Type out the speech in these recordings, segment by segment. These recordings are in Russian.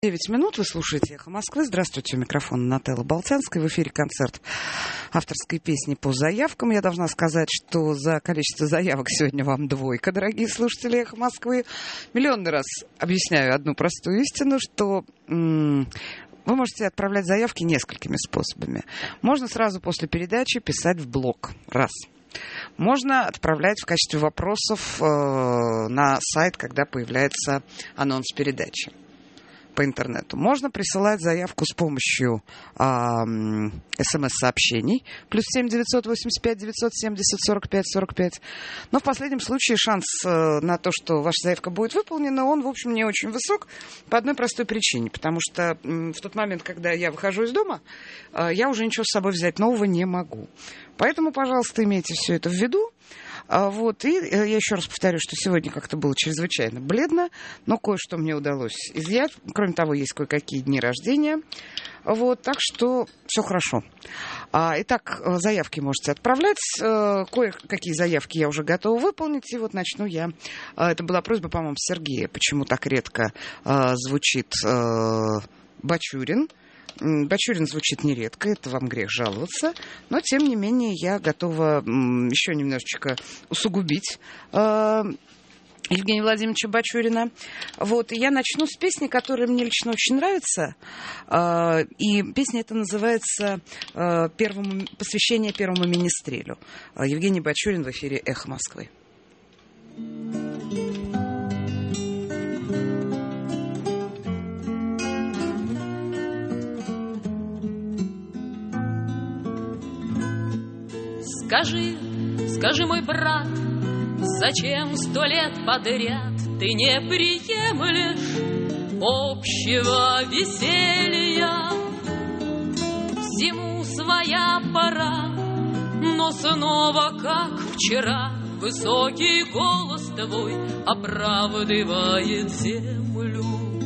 9 минут, вы слушаете «Эхо Москвы». Здравствуйте, у микрофона Нателла Болтянская. В эфире концерт авторской песни по заявкам. Я должна сказать, что за количество заявок сегодня вам двойка, дорогие слушатели «Эхо Москвы». Миллионный раз объясняю одну простую истину, что вы можете отправлять заявки несколькими способами. Можно сразу после передачи писать в блог. Раз. Можно отправлять в качестве вопросов на сайт, когда появляется анонс передачи по интернету. Можно присылать заявку с помощью СМС-сообщений +7 985 970 45 45. Но в последнем случае шанс на то, что ваша заявка будет выполнена, он, в общем, не очень высок по одной простой причине. Потому что в тот момент, когда я выхожу из дома, я уже ничего с собой взять нового не могу. Поэтому, пожалуйста, имейте все это в виду. Вот, и я еще раз повторю, что сегодня как-то было чрезвычайно бледно, но кое-что мне удалось изъять. Кроме того, есть кое-какие дни рождения. Вот, так что все хорошо. Итак, заявки можете отправлять. Кое-какие заявки я уже готова выполнить. И вот начну я. Это была просьба, по-моему, Сергея. Почему так редко звучит Бачурин? Бачурин звучит нередко, это вам грех жаловаться, но, тем не менее, я готова еще немножечко усугубить Евгения Владимировича Бачурина. Вот, и я начну с песни, которая мне лично очень нравится, и песня эта называется «Посвящение первому министрелю». Евгений Бачурин в эфире «Эхо Москвы». Скажи, мой брат, зачем 100 лет подряд ты не приемлешь общего веселья? Всему своя пора, но снова, как вчера, высокий голос твой оправдывает землю.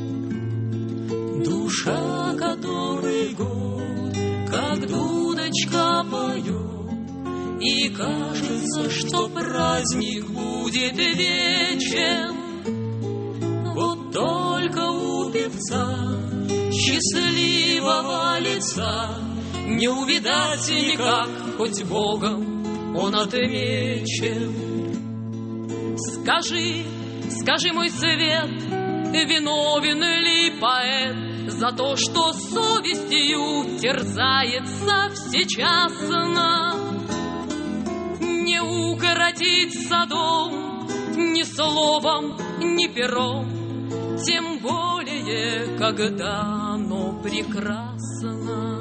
Душа, который год, как дудочка поет, и кажется, что праздник будет вечен. Вот только у певца счастливого лица не увидать никак, хоть Богом он отмечен. Скажи, мой свет, виновен ли поэт за то, что совестью терзается всечасно? Не укоротить садом ни словом, ни пером, тем более, когда оно прекрасно.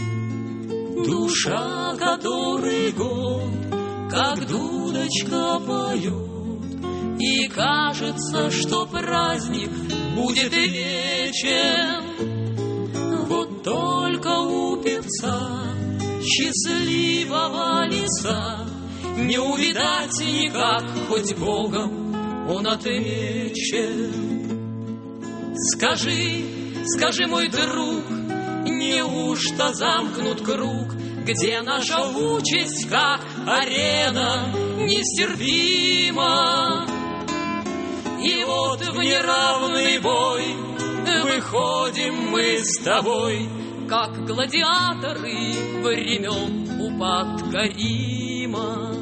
Душа, которой год, как дудочка поет, и кажется, что праздник будет вечен. Вот только у певца счастливого лица не увидать никак, хоть Богом он отмечен. Скажи, мой друг, неужто замкнут круг, где наша участь, как арена, нестерпима? И вот в неравный бой выходим мы с тобой, как гладиаторы времен упадка Рима.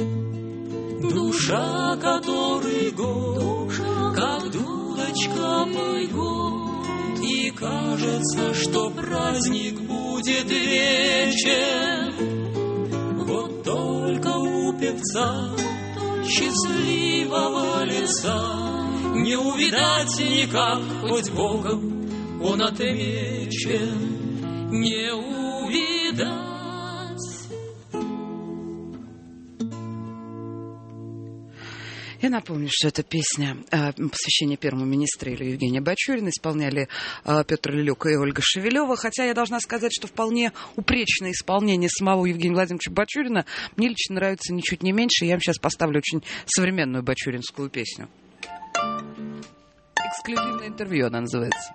Душа, которой год, как дудочка поет, и кажется, что праздник будет вечен. Вот только у певца счастливого лица не увидать никак, хоть Богом он отмечен. Не увидать. Я напомню, что эта песня «Посвящение первому министрелю» Евгения Бачурина исполняли Петр Лелюк и Ольга Шевелева. Хотя я должна сказать, что вполне упречное исполнение самого Евгения Владимировича Бачурина мне лично нравится ничуть не меньше. Я вам сейчас поставлю очень современную бачуринскую песню. «Эксклюзивное интервью» она называется.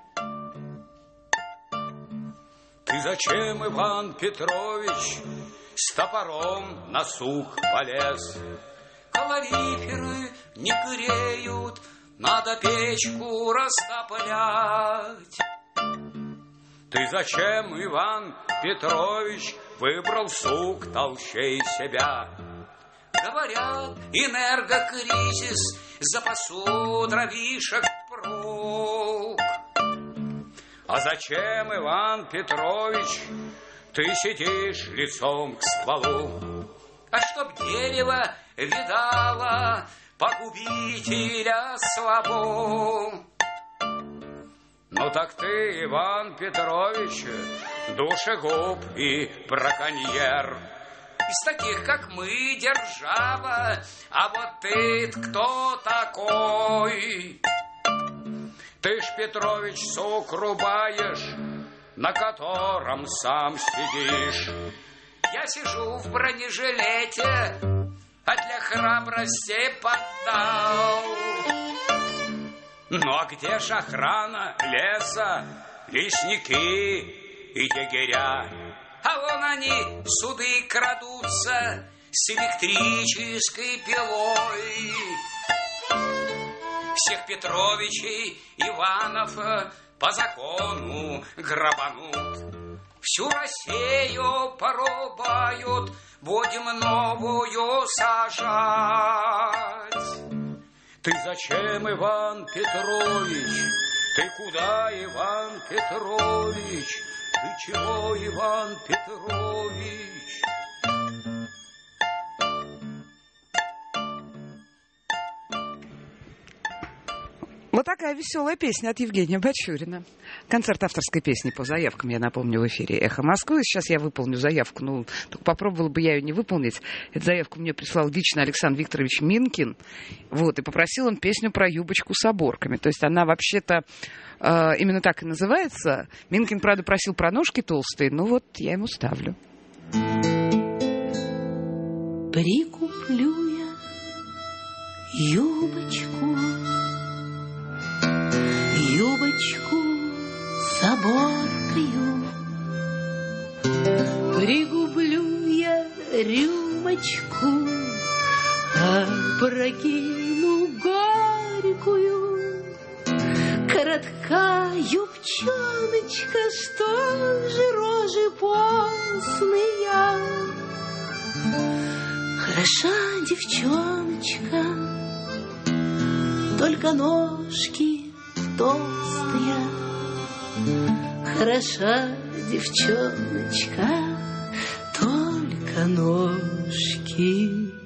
Ты зачем, Иван Петрович, с топором на сух полез? Калориферы не греют, надо печку растоплять. Ты зачем, Иван Петрович, выбрал сук толщей себя? Говорят, энергокризис запасу дровишек впрок. А зачем, Иван Петрович, ты сидишь лицом к стволу? А чтоб дерево видало погубителя слабо. Ну так ты, Иван Петрович, душегуб и браконьер. Из таких, как мы, держава, а вот ты кто такой? Ты ж, Петрович, сук рубаешь, на котором сам сидишь. Я сижу в бронежилете, а для храбрости поддал. Ну а где ж охрана леса, лесники и егеря? А вон они, суды крадутся с электрической пилой. Всех Петровичей, Иванов по закону грабанут. Всю Россию порубают, будем новую сажать. Ты зачем, Иван Петрович? Ты куда, Иван Петрович? Ты чего, Иван Петрович? Вот такая веселая песня от Евгения Бачурина. Концерт авторской песни по заявкам, я напомню, в эфире «Эхо Москвы». Сейчас я выполню заявку, ну, только попробовала бы я ее не выполнить. Эту заявку мне прислал лично Александр Викторович Минкин. Вот, и попросил он песню про юбочку с оборками. То есть она вообще-то именно так и называется. Минкин, правда, просил про ножки толстые, но вот я ему ставлю. Прикуплю я юбочку с оборкою, пригублю я рюмочку, опрокину горькую. Коротка юбчоночка, что же рожи постные. Хороша девчоночка, только ножки толстые. Хороша девчоночка, только ножки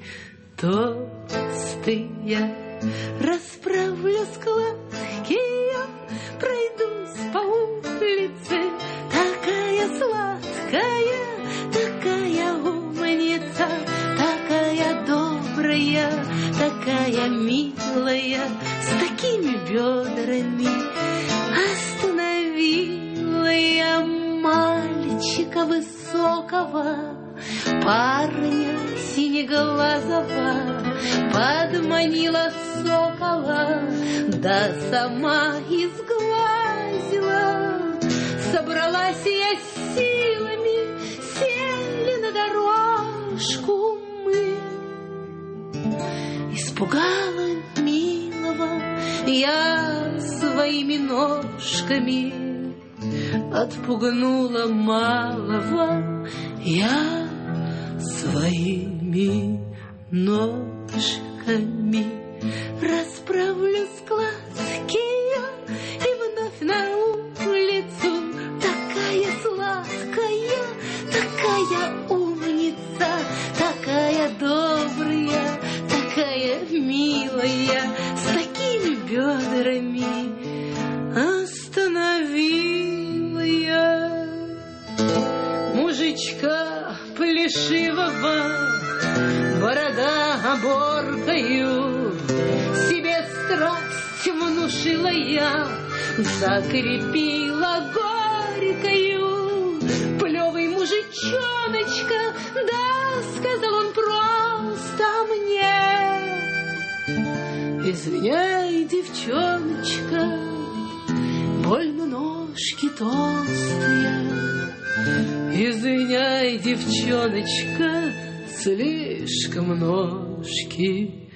толстые. Расправлю складки, пройдусь по улице. Такая сладкая, такая умница, такая добрая, такая милая, с такими бедрами. Остановила я мальчика высокого, парня синеглазого, подманила сокола, да сама изглазила. Собралась я силами, сели на дорожку мы. Испугала милого я своими ножками, отпугнула малого я своими ножками. Расправлю складки и вновь на улицу. Такая сладкая, такая умница, такая добрая, такая милая, с такими бедрами. Остановила я мужичка плешивого, борода оборкою, себе страсть внушила я, закрепила горькою. Плевый мужичоночка, да, сказал он просто мне: извиняй, девчоночка, больно ножки толстые. Извиняй, девчоночка, слишком ножки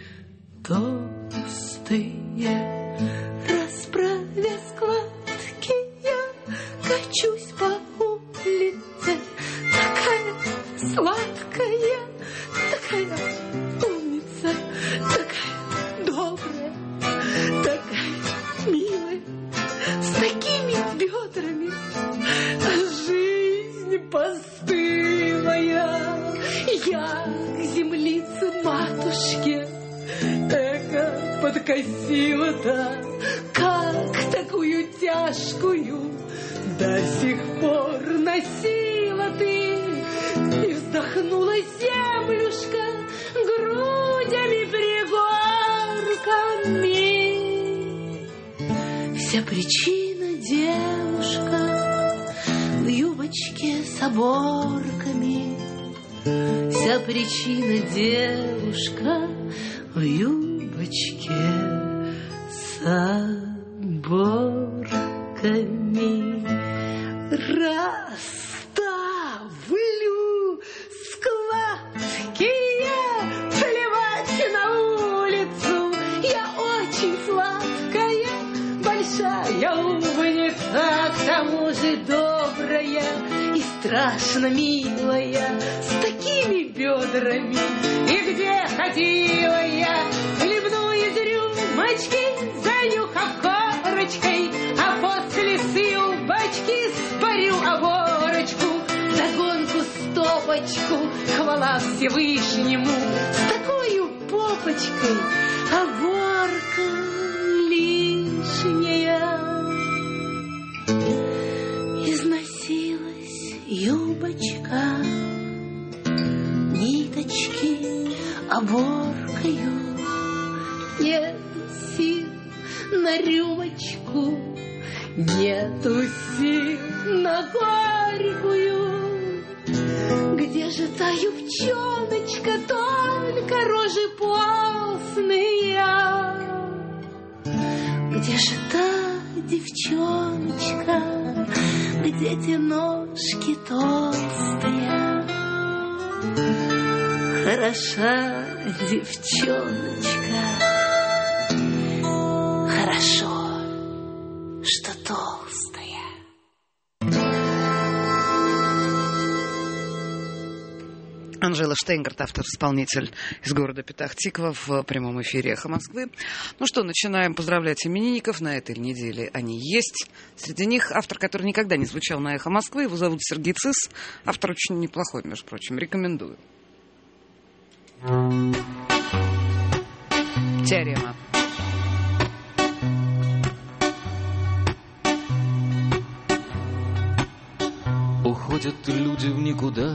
толстые. Расправя складки я, качусь по улице, такая сладкая, такая умница, такая добрая, такая милая, с такими бедрами, а жизнь постылая. Я к землице матушке эко подкосила-то, как такую тяжкую до сих пор носила ты. И вздохнула землюшка грудями пригорками. Вся причина, девушка, в юбочке с оборками. Вся причина, девушка, в юбочке с оборками. Расставлю складки, плевать на улицу. Я очень сладкая, большая умница, к тому же добрая и страшно милая, с такими бедрами. И где ходила я, хлебну из рюмочки, занюхав корочкой, а после с юбочки спарю оборочку, догонку стопочку, хвала Всевышнему, с такою попочкой оборка лишняя. Износилась юбочка, ниточки оборкою, нету сил на рюмочку, нету сил на горькую. Где же та девчоночка, только рожи постные? Где же та девчоночка, где те ножки толстые? Хороша девчоночка, хорошо, что толстая. Анжела Штейнгарт, автор-исполнитель из города Петах-Тиква, в прямом эфире «Эхо Москвы». Ну что, начинаем поздравлять именинников. На этой неделе они есть. Среди них автор, который никогда не звучал на «Эхо Москвы». Его зовут Сергей Цис. Автор очень неплохой, между прочим. Рекомендую. Теорема. Уходят люди в никуда,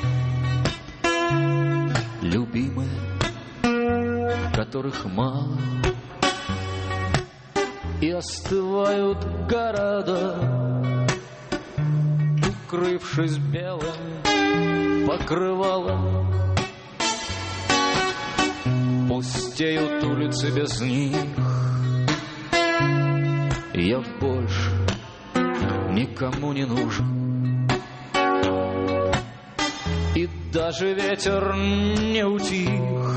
любимые, которых мало, и остывают города, укрывшись белым покрывалом. Пустеют улицы без них, я больше никому не нужен. И даже ветер не утих,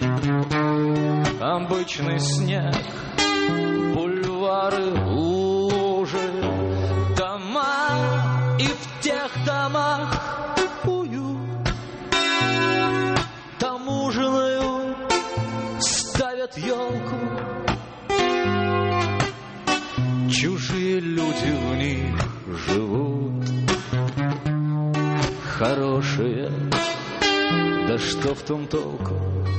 обычный снег, бульвары, лужи, дома, и в тех домах уют. Там ужинают, ставят елку, чужие люди в них живут. Хорошие, да что в том толку?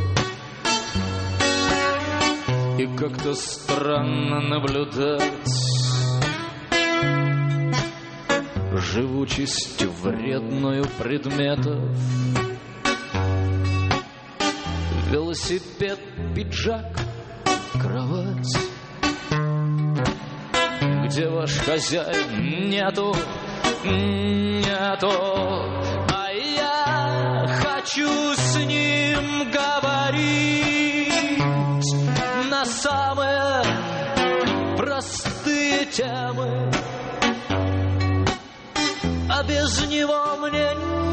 И как-то странно наблюдать живучесть вредную предметов. Велосипед, пиджак, кровать, где ваш хозяин нету, нету. А я хочу с ним говорить на самые простые темы, а без него мне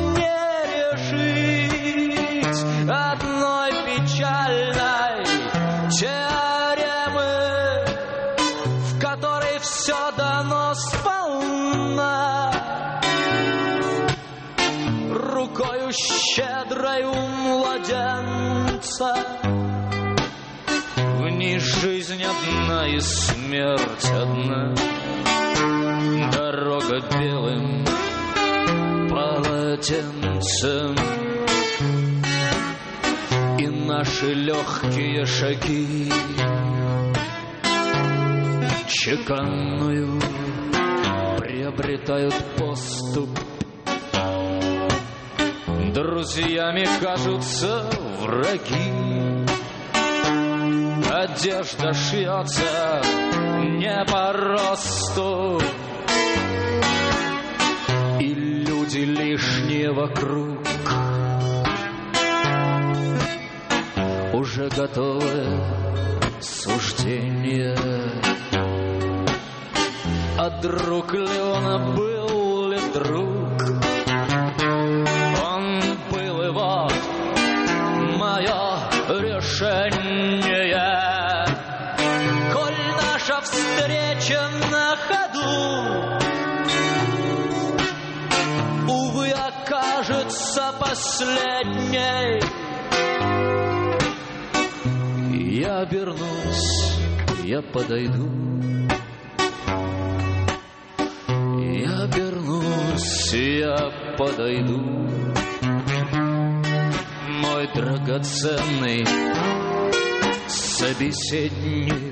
не решить одной печальной теоремы, в которой все дано сполна. конца. В ней жизнь одна и смерть одна. Дорога белым полотенцем, и наши легкие шаги чеканную приобретают поступ. Друзьями кажутся враги. Одежда шьется не по росту, и люди лишние вокруг уже готовы суждения. А друг ли он, был ли друг? Он был, и вот мое решение. Коль наша встреча на ходу, увы, окажется последней, я обернусь, я подойду. Я обернусь, я подойду. Мой драгоценный собеседник.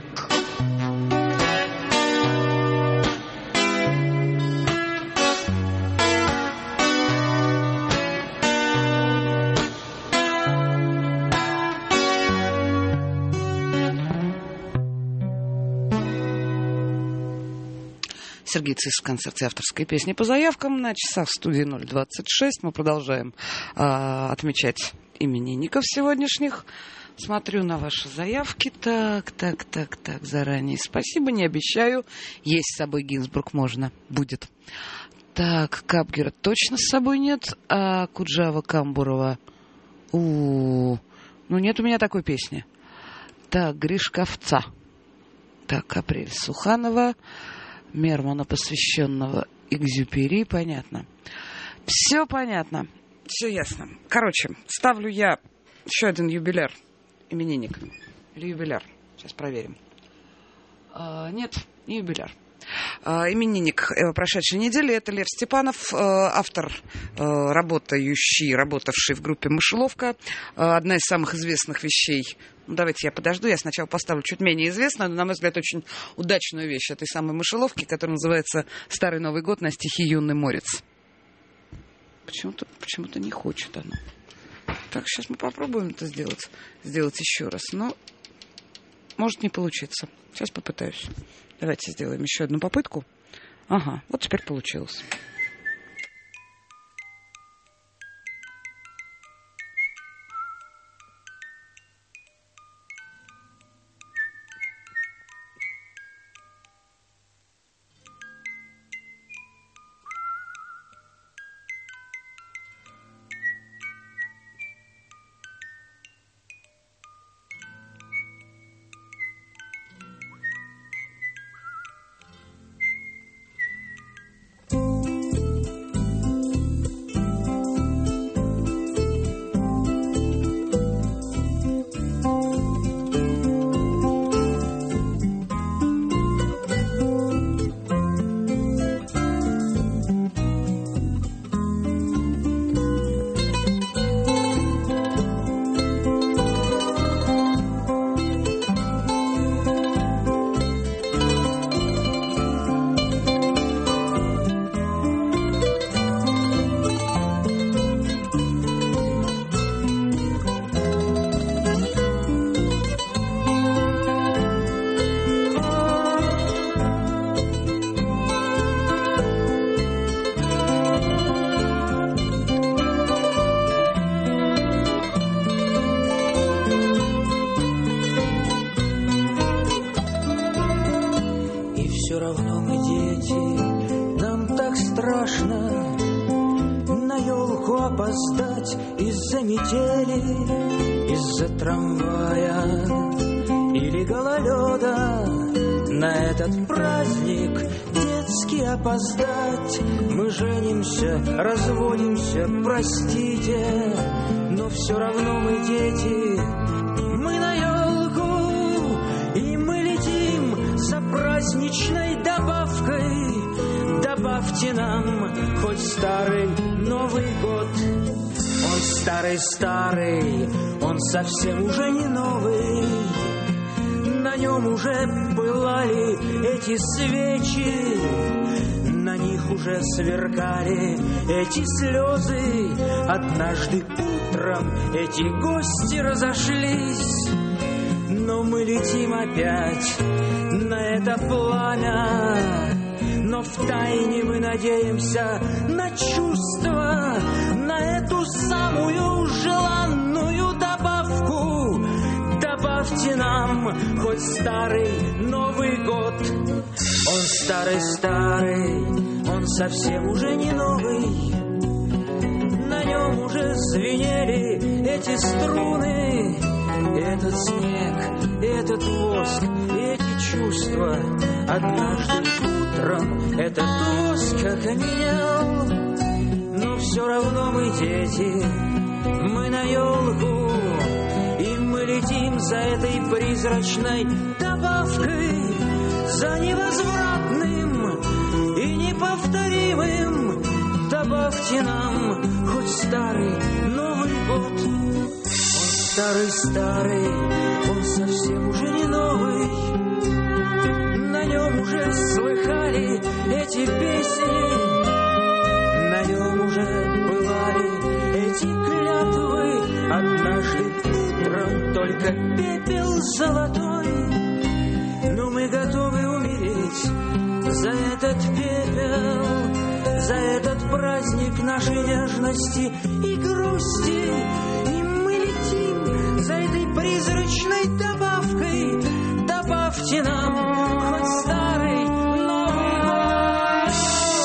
Сергей Цис в концерте авторской песни по заявкам. На часах в студии 0:26. Мы продолжаем отмечать именинников сегодняшних. Смотрю на ваши заявки. Так. Заранее спасибо, не обещаю. Есть с собой Гинзбург можно. Будет. Так, Капгера точно с собой нет. А Куджава Камбурова. Ну, нет у меня такой песни. Так, Гришковца. Так, Апрель Суханова. Мермана, посвященного Экзюпери, понятно. Все понятно, все ясно. Короче, ставлю я еще один юбиляр, именинник. Или юбиляр, сейчас проверим. Нет, не юбиляр. Именинник прошедшей недели — это Лев Степанов, автор, работавший в группе «Мышеловка». Одна из самых известных вещей. Давайте я подожду, я сначала поставлю чуть менее известную, но, на мой взгляд, очень удачную вещь этой самой «Мышеловки», которая называется «Старый Новый год» на стихи «Юный Морец». Почему-то не хочет оно. Так, сейчас мы попробуем это сделать еще раз, но может не получиться. Сейчас попытаюсь. Давайте сделаем еще одну попытку. Ага, вот теперь получилось. опоздать из-за метели, из-за трамвая или гололеда. На этот праздник детский опоздать. Мы женимся, разводимся, простите, но все равно мы дети, праздничной добавкой. Добавьте нам хоть старый Новый год. Он старый-старый, он совсем уже не новый. На нем уже пылали эти свечи, на них уже сверкали эти слезы. Однажды утром эти гости разошлись, но мы летим опять на это пламя. Но втайне мы надеемся на чувства, на эту самую желанную добавку. Добавьте нам хоть старый Новый год. Он старый-старый, он совсем уже не новый. На нем уже звенели эти струны, этот снег, этот воск, эти чувства. Однажды утром этот воск окаменел, но все равно мы дети, мы на елку, и мы летим за этой призрачной добавкой, за невозвратным и неповторимым. Добавьте нам хоть старый Новый год. Он старый-старый, он совсем уже не новый. На нем уже слыхали эти песни, на нем уже бывали эти клятвы. Однажды утром только пепел золотой, но мы готовы умереть за этот пепел, за этот праздник нашей нежности и грусти. И мы летим за этой призрачной добавкой. Добавьте нам хоть старый Новый год.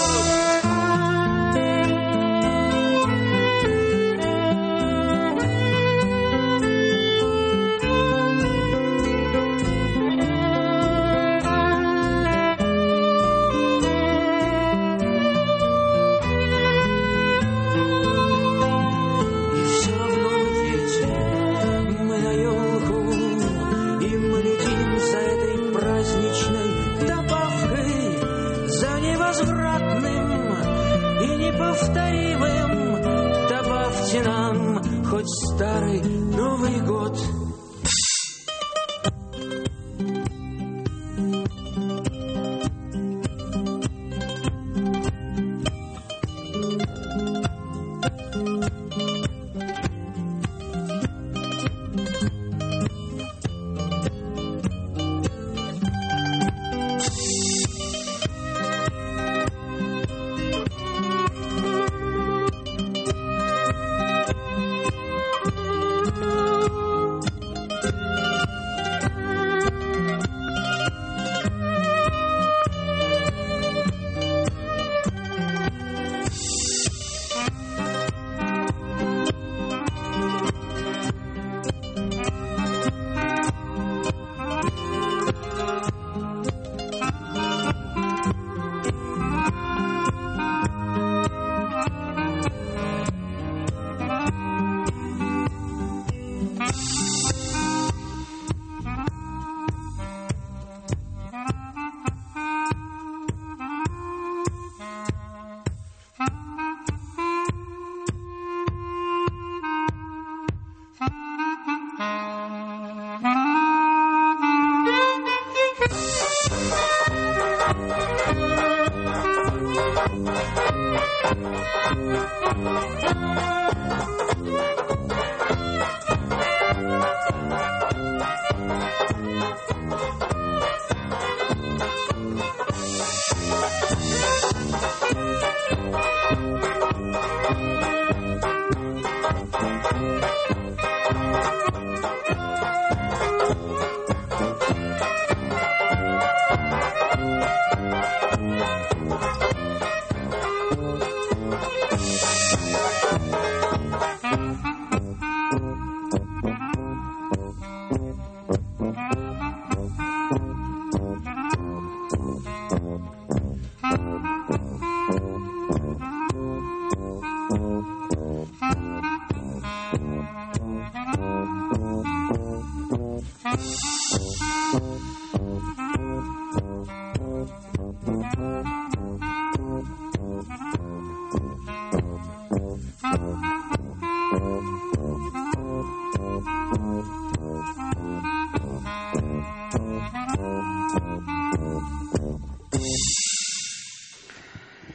И все равно мы дети, мы на елку, и мы летим за этой праздничной добавкой, за невозвратным и неповторимым. Добавьте нам хоть старый Новый год.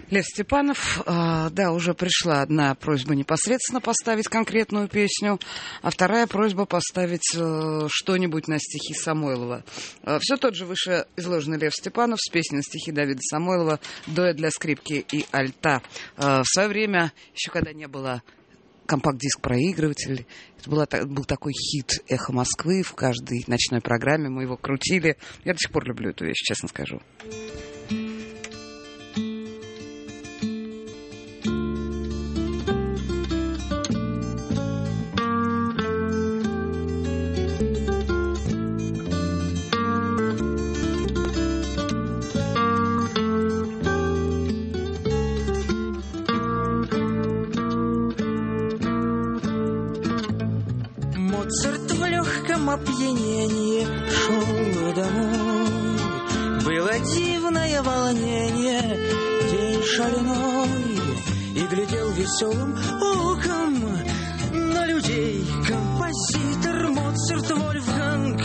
Лев Степанов, да, уже пришла одна просьба непосредственно поставить конкретную песню, а вторая просьба поставить что-нибудь на стихи Самойлова. Все тот же вышеизложенный Лев Степанов с песней на стихи Давида Самойлова «Дуэт для скрипки и альта». В свое время, еще когда не было компакт-диск-проигрыватель, это был такой хит «Эхо Москвы», в каждой ночной программе мы его крутили. Я до сих пор люблю эту вещь, честно скажу. Опьянение шел домой. Было дивное волнение, день шальной, и глядел веселым оком на людей композитор Моцарт, Вольфганг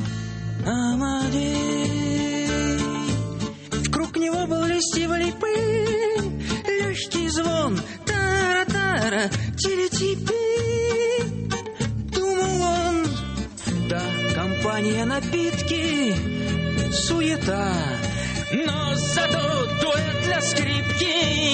Амадей. Вкруг него был льстивый пыль, легкий звон, тара-тара, тили-типи. Да, компания, напитки, суета, но зато дуэт для скрипки.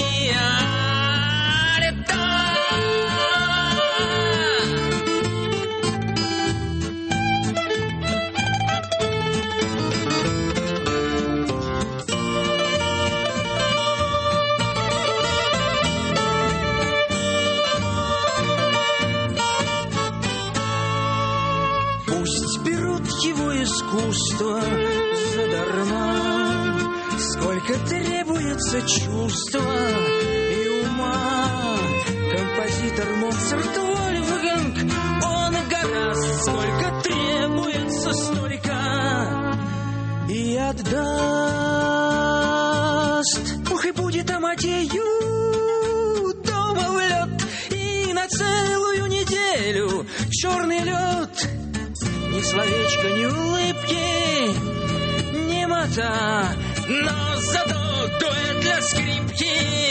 Искусство задарма, сколько требуется чувства и ума. Композитор Моцарт, Вольфганг, он гораст, сколько требуется столько и отдаст. Ух, и будет Амадею дома в лед, и на целую неделю черный лед. Ни словечка, ни улыбки, ни мота, но зато дуэт для скрипки.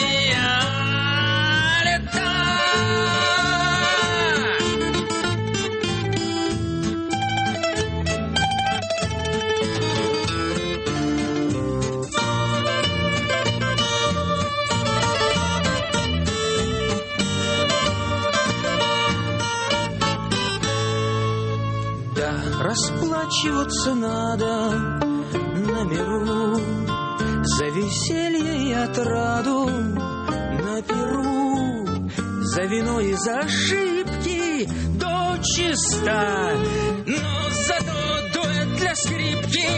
Расплачиваться надо на миру за веселье и отраду на перу, за вино и за ошибки до чиста, но зато дуэт для скрипки.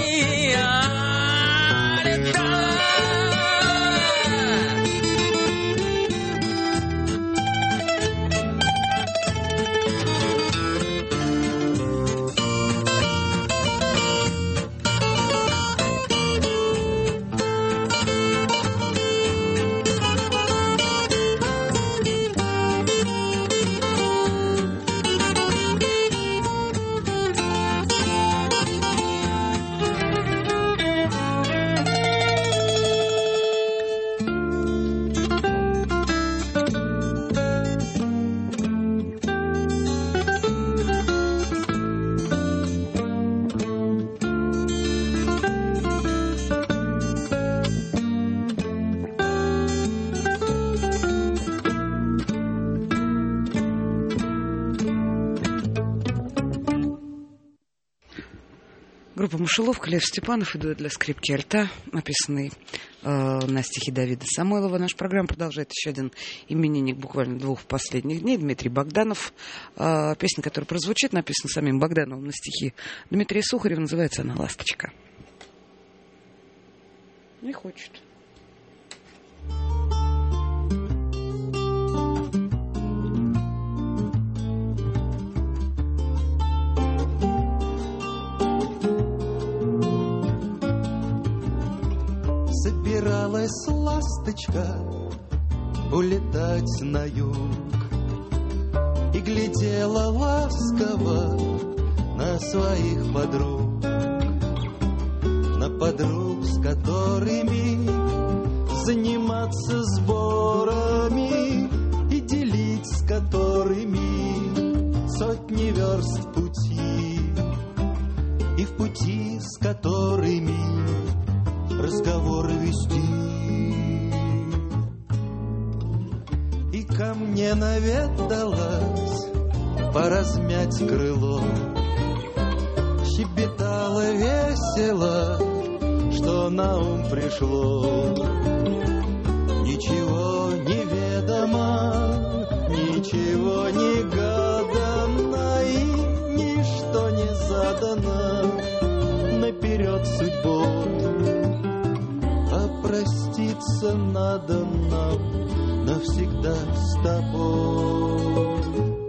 Группа «Мышеловка», Лев Степанов и дуэт для скрипки и альта, написанный на стихи Давида Самойлова. Наша программа продолжает еще один именинник буквально 2 последних дней, Дмитрий Богданов. Песня, которая прозвучит, написана самим Богдановым на стихи Дмитрия Сухарева, называется она «Ласточка». Не хочет. Собиралась ласточка улетать на юг и глядела ласково на своих подруг, на подруг, с которыми заниматься сборами и делить с которыми сотни верст пути, и в пути с которыми разговоры вести. И ко мне наведалась поразмять крыло, щебетала весело, что на ум пришло. Ничего не ведомо, ничего не гадано, и ничто не задано наперед судьбой. А проститься надо нам навсегда с тобой.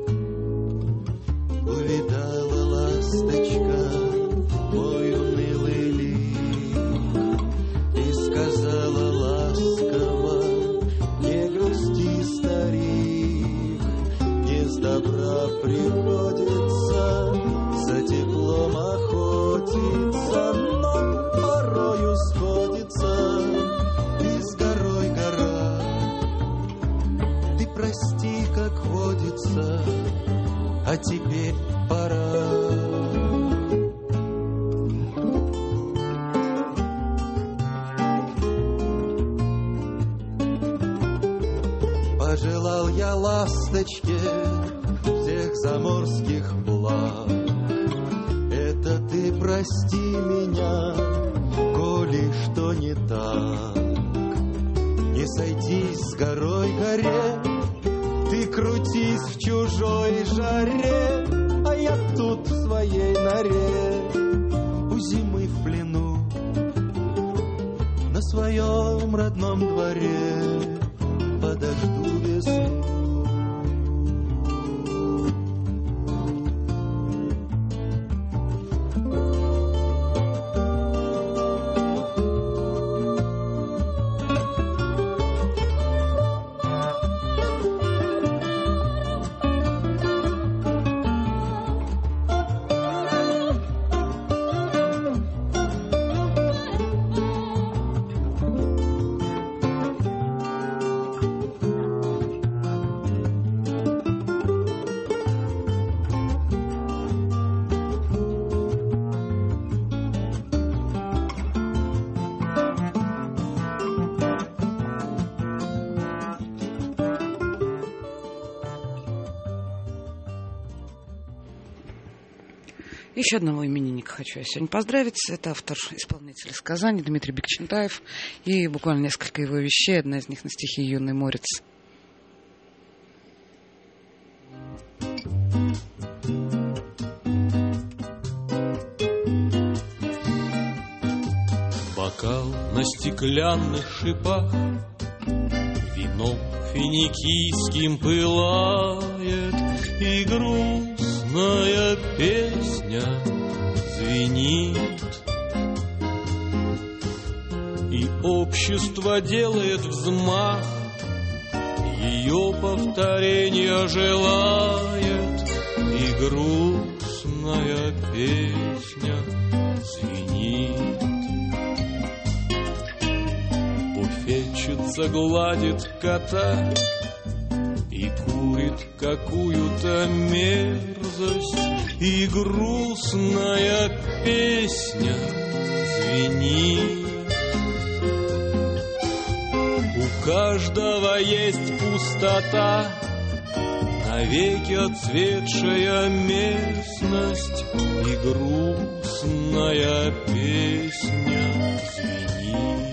Увидала ласточка мой унылый лик и сказала ласково: не грусти, старик, не с добра приходится за теплом охотиться, но порою сходится и с горой гора. Ты прости, как водится, а теперь пора. Пожелал я ласточке всех заморских благ. Это ты прости меня, коли что не так. Не сойтись с горой горе, ты крутись в чужой жаре, а я тут в своей норе, у зимы в плену, на своем родном дворе подожду весну. Еще одного именинника хочу я сегодня поздравить. Это автор, исполнитель сказаний Дмитрий Бекчентаев. И буквально несколько его вещей. Одна из них на стихи «Юный морец». Бокал на стеклянных шипах вином финикийским пылает, и грустная песня звенит, и общество делает взмах, ее повторение желает, и грустная песня звенит. Буфетчица гладит кота и курит какую-то мерзость, и грустная песня звенит. У каждого есть пустота, навеки отцветшая местность, и грустная песня звенит.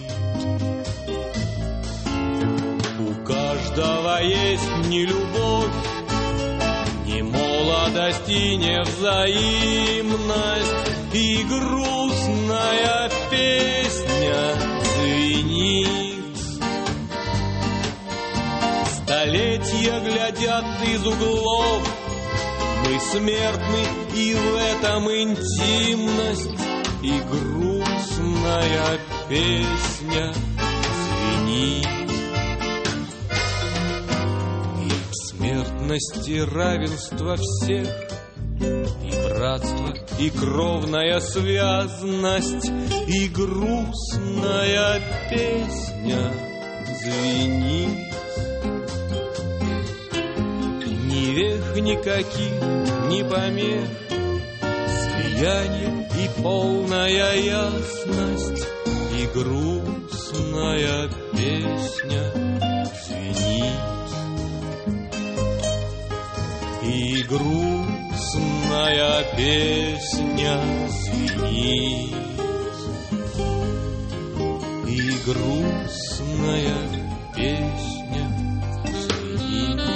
У каждого есть не любовь, не молодость и не взаимность, и грустная песня звенит. Столетия глядят из углов, мы смертны, и в этом интимность, и грустная песня звенит. И в смертности равенство всех, и братство, и кровная связность, и грустная песня звенит. Ни вех никаких, ни помех, слияние и полная ясность, и грустная песня звенит. И грустная песня звенит. И грустная песня звенит.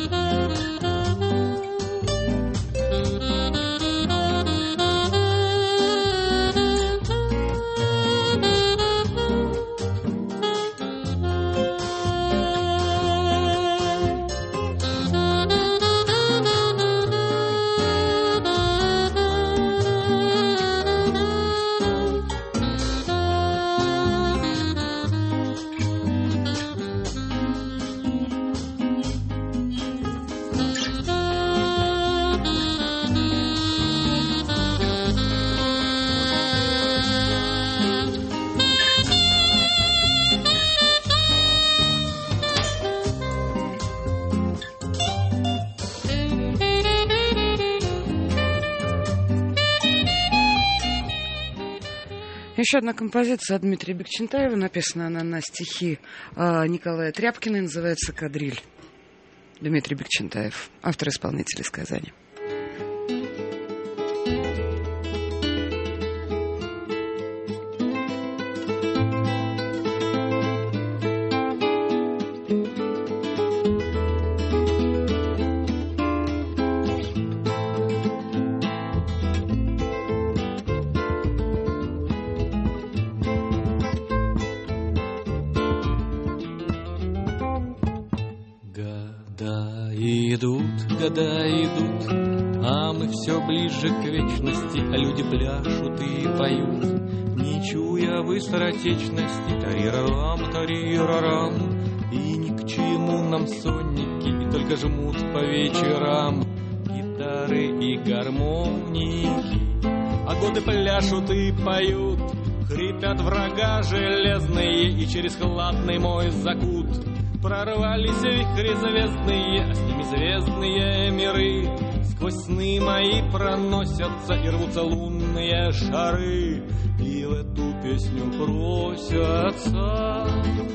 Еще одна композиция от Дмитрия Бекчентаева. Написана она на стихи Николая Тряпкина. Называется «Кадриль». Дмитрий Бекчентаев, автор-исполнитель из Казани. Года идут, а мы все ближе к вечности, а люди пляшут и поют, не чуя быстротечности. Тарирарам, тарирарам, и ни к чему нам сонники, и только жмут по вечерам гитары и гармоники. А годы пляшут и поют, хрипят врага железные, и через хладный мой закут прорвались вихри звездные, а с ними звездные миры. Сквозь сны мои проносятся и рвутся лунные шары, и в эту песню просятся.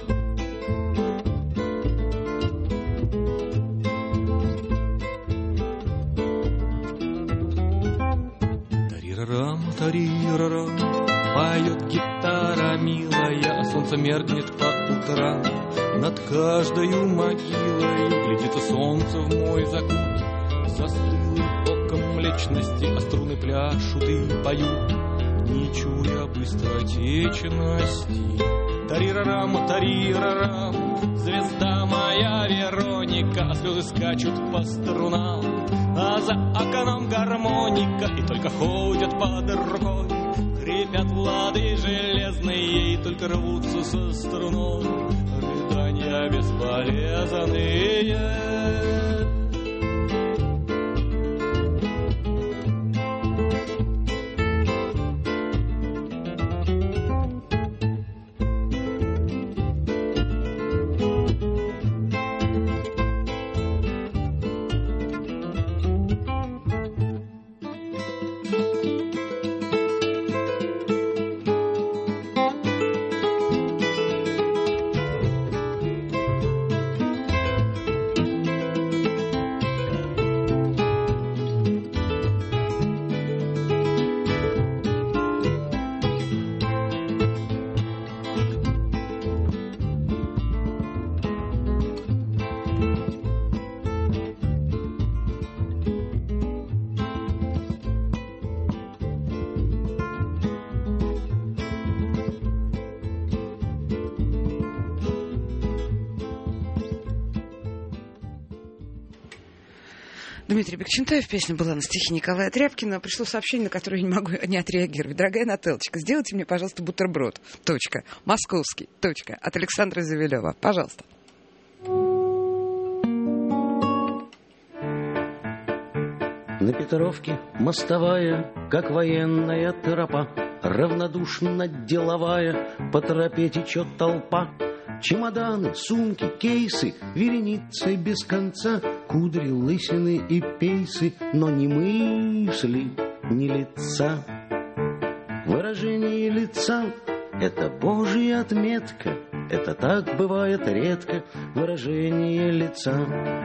Тарирарам, тарирарам, поет гитара милая, а солнце меркнет по утрам. Над каждою могилой глядится солнце в мой закут. Застыл оком млечности, а струны пляшут и поют, не чуя быстротечности. Тарирарам, тарирарам, звезда моя Вероника, а слезы скачут по струнам, а за окном гармоника, и только ходят под рукой. Крепят лады железные, и только рвутся со струной рыдания бесполезные. Дмитрий Бекчентаев. Песня была на стихи Николая Тряпкина. Пришло сообщение, на которое я не могу не отреагировать. Дорогая Нателлочка, сделайте мне, пожалуйста, бутерброд. Точка. Московский. Точка. От Александра Завелева. Пожалуйста. На Петровке мостовая, как военная тропа, равнодушно деловая, по тропе течет толпа. Чемоданы, сумки, кейсы, вереницей без конца, кудри, лысины и пейсы, но ни мысли, ни лица. Выражение лица — это Божья отметка, это так бывает редко, выражение лица.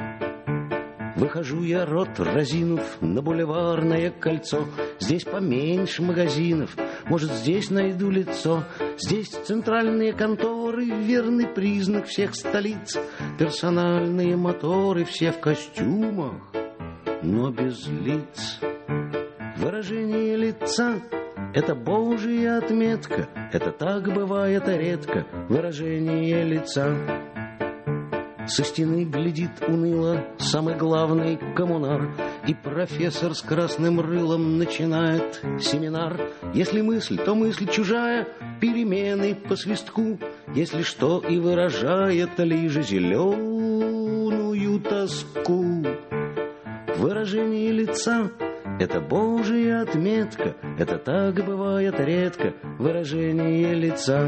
Выхожу я, рот разинув, на бульварное кольцо. Здесь поменьше магазинов, может, здесь найду лицо. Здесь центральные конторы, верный признак всех столиц. Персональные моторы, все в костюмах, но без лиц. Выражение лица — это Божья отметка, это так бывает редко, выражение лица. Со стены глядит уныло самый главный коммунар, и профессор с красным рылом начинает семинар. Если мысль, то мысль чужая, перемены по свистку, если что и выражает лишь зеленую тоску. Выражение лица — это Божья отметка, это так бывает редко, выражение лица.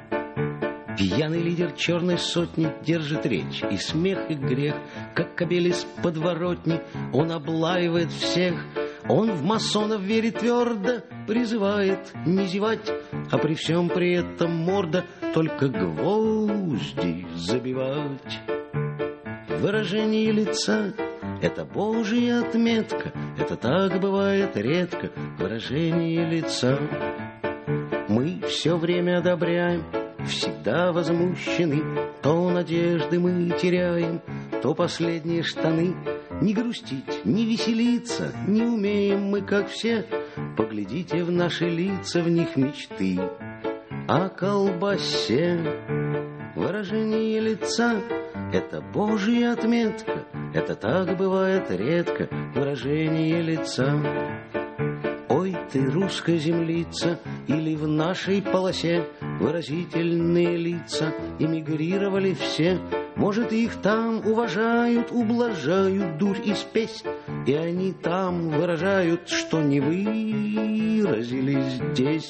Пьяный лидер черной сотни держит речь, и смех, и грех, как кобель из подворотни, он облаивает всех. Он в масонов верит твердо, призывает не зевать, а при всем при этом морда только гвозди забивать. Выражение лица — это Божья отметка, это так бывает редко, выражение лица. Мы все время одобряем, всегда возмущены, то надежды мы теряем, то последние штаны. Не грустить, не веселиться не умеем мы, как все. Поглядите в наши лица, в них мечты о колбасе. Выражение лица — это Божья отметка, это так бывает редко, выражение лица. Ой, ты, русская землица, или в нашей полосе выразительные лица эмигрировали все. Может, их там уважают, ублажают дурь и спесь, и они там выражают, что не выразили здесь.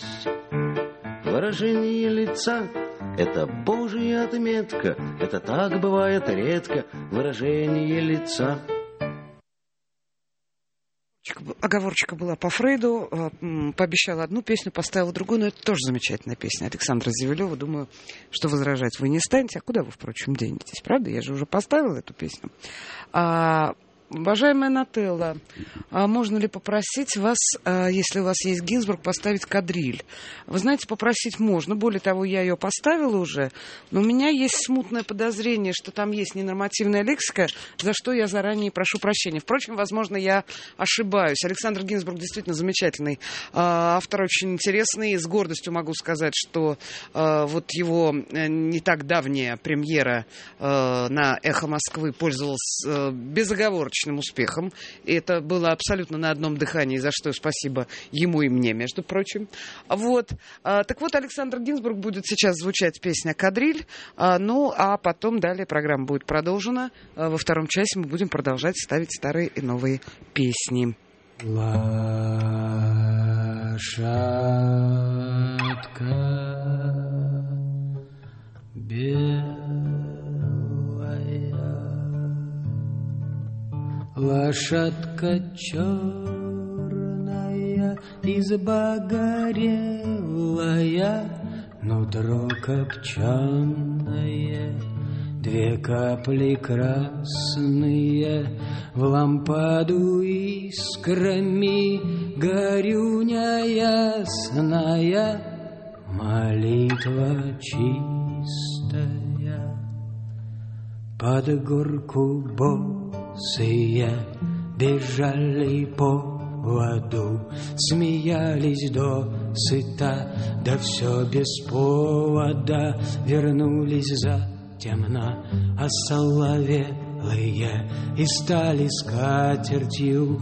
Выражение лица — это Божья отметка, это так бывает редко, выражение лица. Оговорочка была по Фрейду, пообещала одну песню, поставила другую, но это тоже замечательная песня Александра Зивилева. Думаю, что возражать вы не станете. А куда вы, впрочем, денетесь, правда? Я же уже поставила эту песню. Уважаемая Нателла, можно ли попросить вас, если у вас есть Гинзбург, поставить кадриль? Вы знаете, попросить можно. Более того, я ее поставила уже, но у меня есть смутное подозрение, что там есть ненормативная лексика, за что я заранее прошу прощения. Впрочем, возможно, я ошибаюсь. Александр Гинзбург действительно замечательный автор, очень интересный. С гордостью могу сказать, что вот его не так давняя премьера на «Эхо Москвы» пользовалась безоговорочным успехом. И это было абсолютно на одном дыхании, за что спасибо ему и мне, между прочим. Вот. Так вот, Александр Гинзбург будет сейчас звучать песня «Кадриль». Ну, а потом далее программа будет продолжена. Во втором часе мы будем продолжать ставить старые и новые песни. Лошадка белая, лошадка черная, изба горелая, нутро копченое, две капли красные в лампаду искрами, горюня ясная, молитва чистая, под горку босые бежали по воду, смеялись досыта, да все без повода, вернулись затемно осоловелые и стали скатертью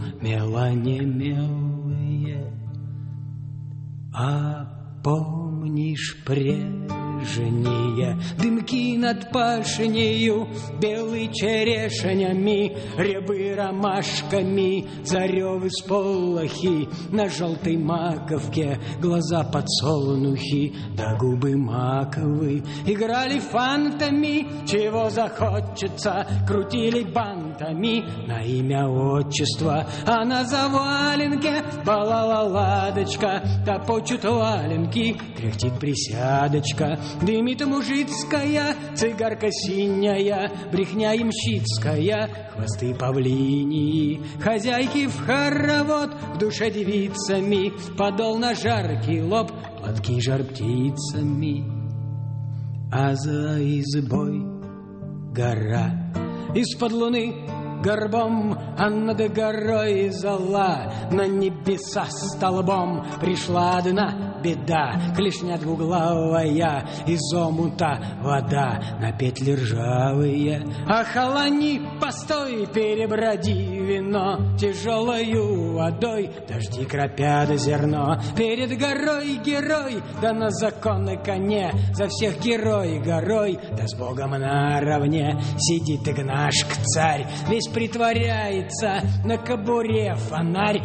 мело-немелые. А помнишь, прежде нижние, дымки над пашнею, белый черешнями, рябы ромашками, заревы сполохи, на желтой маковке глаза подсолнухи, да губы маковы. Играли фантами, чего захочется, крутили бантами на имя отчества, а на заваленке балала ладочка, топочут валенки, кряхтит присядочка, дымит мужицкая, цигарка синяя, брехня ямщицкая, хвосты павлинии, хозяйки в хоровод, в душе девицами, подол на жаркий лоб, платки жар птицами. А за избой гора, из-под луны горбом, а над горой зола, на небеса столбом пришла одна беда, клешня двуглавая, из омута вода, на петли ржавые. Охолони, постой, переброди вино, тяжелою водой дожди кропят зерно. Перед горой герой, да на законной коне, за всех герой горой, да с Богом наравне. Сидит Игнашка-царь, весь притворяется, на кобуре фонарь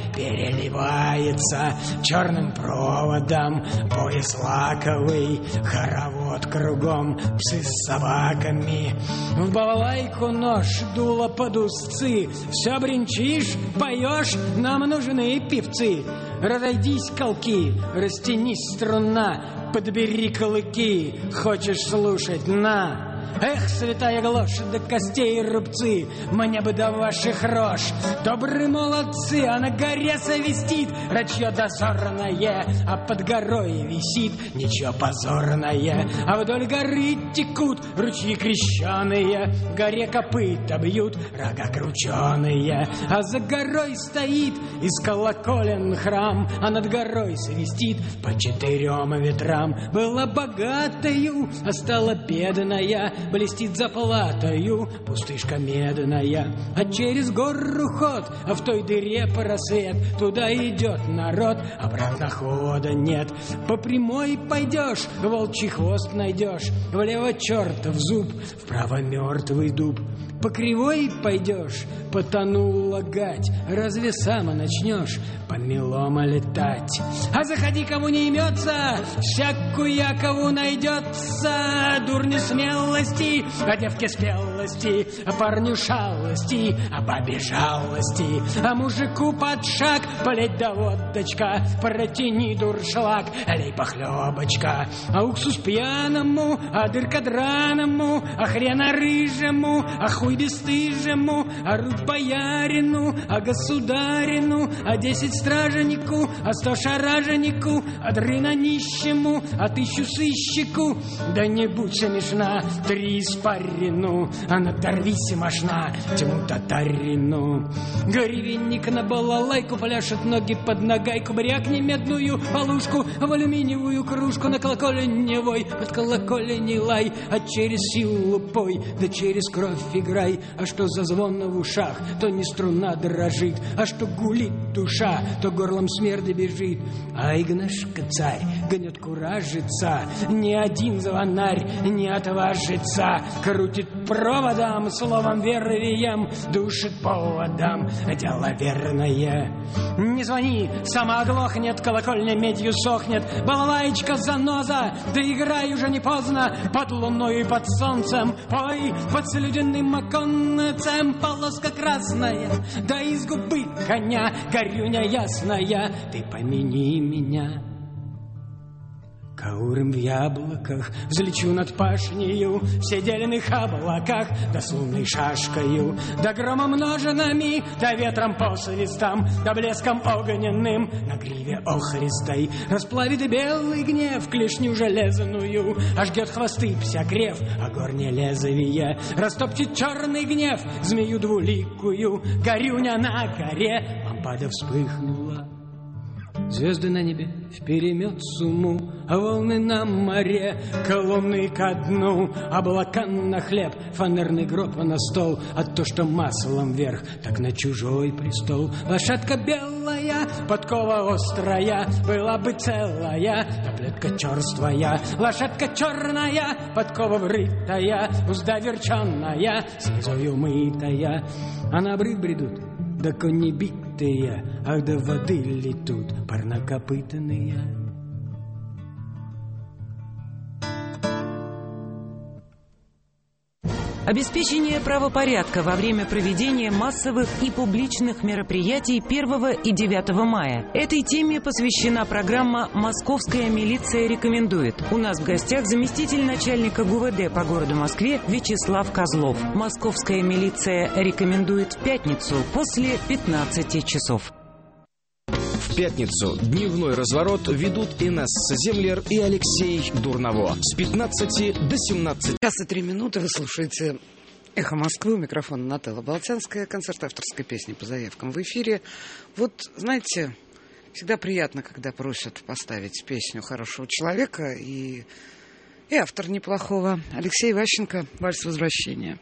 переливается черным проводом, пояс лаковый, хоровод кругом, псы с собаками. В балалайку нож, дуло под узцы, все бренчишь, поешь, нам нужны певцы. Разойдись, колки, растянись, струна, подбери клыки, хочешь слушать, на. Эх, святая глошь, до костей рубцы, мне бы до ваших рож. Добрые молодцы, а на горе совестит рачье дозорное, а под горой висит ничего позорное. А вдоль горы текут ручьи крещеные, в горе копыта бьют рога крученые. А за горой стоит из колоколен храм, а над горой свистит по 4 ветрам. Была богатою, а стала бедная, блестит заплатою пустышка медная. А через гору ход, а в той дыре просвет, туда идет народ, обратно хода нет. По прямой пойдешь, волчий хвост найдешь, влево чертов зуб, вправо мертвый дуб. По кривой пойдешь, потонула гать, разве сама начнешь по мелом летать? А заходи, кому не имется, всякую якову найдется. Дурни смелости, а девке спелости, а парню шалости, а бабе жалости, а мужику под шаг полеть да водочка, протяни дуршлаг, лей похлебочка. А уксус пьяному, а дырка драному, а хрена рыжему, а хуй бесстыжему, а руть боярину, а государину, а 10 страженику, а 100 шараженику, а дрына нищему, а 1000 сыщику. Да не будь смешна, 3 испарину, а надорвись мошна, тьму татарину. Гривенник на балалайку пляшет, ноги под нагайку, брякни медную полушку в алюминиевую кружку, на колоколеневой под колоколеней лай, а через силу пой, да через кровь играй. А что зазвон в ушах, то не струна дрожит, а что гулит душа, то горлом смерди бежит. А Игнашка-царь гнет куражится, ни один звонарь не отважится, крутит проводом, словом вервием, душит поводом, дело верное. Не звони, сама оглохнет, колокольня медью сохнет, балалайчка заноза, да играй уже не поздно, под луной и под солнцем, пой под слюдяным оконцем, полоска красная, да из губы коня горюня ясная, ты помяни меня. Каурым в яблоках, взлечу над пашнею, в седельных облаках, да с лунной шашкою, да громом множинами, да ветром по свистам, да блеском огненным на гриве охристой. Расплавит белый гнев клешню железную, а жгет хвосты псякрев, а горне лезвие. Растопчет черный гнев змею двуликую, горюня на горе, лампада вспыхнула. Звезды на небе вперемет сумму, а волны на море, колонны ко дну, облака на хлеб, фанерный гроб на стол, а то, что маслом вверх, так на чужой престол. Лошадка белая подкова острая, была бы целая, таблетка черствая, лошадка черная, подкова врытая, узда верченая, слезою мытая. А на брыд бредут, да кони битые, ах да воды летут парнокопытные. Обеспечение правопорядка во время проведения массовых и публичных мероприятий 1 и 9 мая. Этой теме посвящена программа «Московская милиция рекомендует». У нас в гостях заместитель начальника ГУВД по городу Москве Вячеслав Козлов. Московская милиция рекомендует в пятницу после 15 часов. В пятницу дневной разворот ведут Инесса Землер и Алексей Дурново с 15 до 17. Час и 3 минуты. Вы слушаете «Эхо Москвы». У микрофона Нателла Болтянская. Концерт авторской песни по заявкам в эфире. Вот, знаете, всегда приятно, когда просят поставить песню хорошего человека. И автор неплохого. Алексей Ващенко, «Вальс возвращения».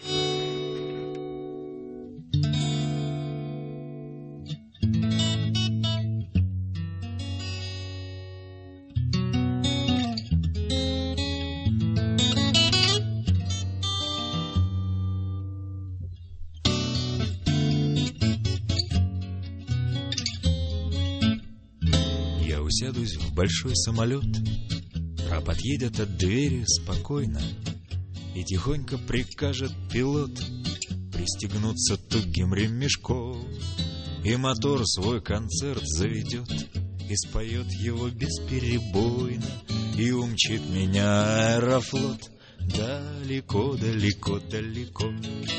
Сядусь в большой самолет, а подъедет от двери спокойно и тихонько прикажет пилот пристегнуться тугим ремешком, и мотор свой концерт заведет и споет его бесперебойно, и умчит меня Аэрофлот далеко, далеко, далеко.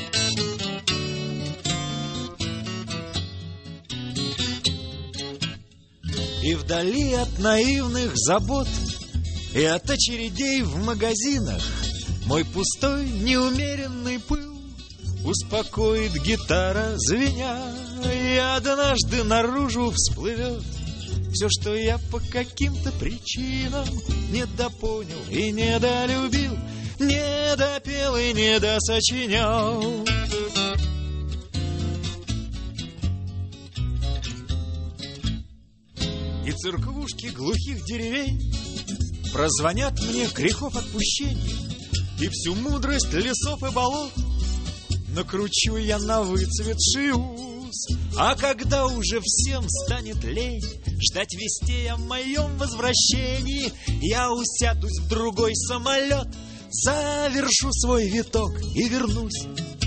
И вдали от наивных забот и от очередей в магазинах мой пустой неумеренный пыл успокоит гитара звеня, и однажды наружу всплывет все, что я по каким-то причинам недопонял и недолюбил, недопел и недосочинял. И церквушки глухих деревень прозвонят мне грехов отпущения, и всю мудрость лесов и болот накручу я на выцветший ус. А когда уже всем станет лень ждать вестей о моем возвращении, я усядусь в другой самолет, завершу свой виток и вернусь.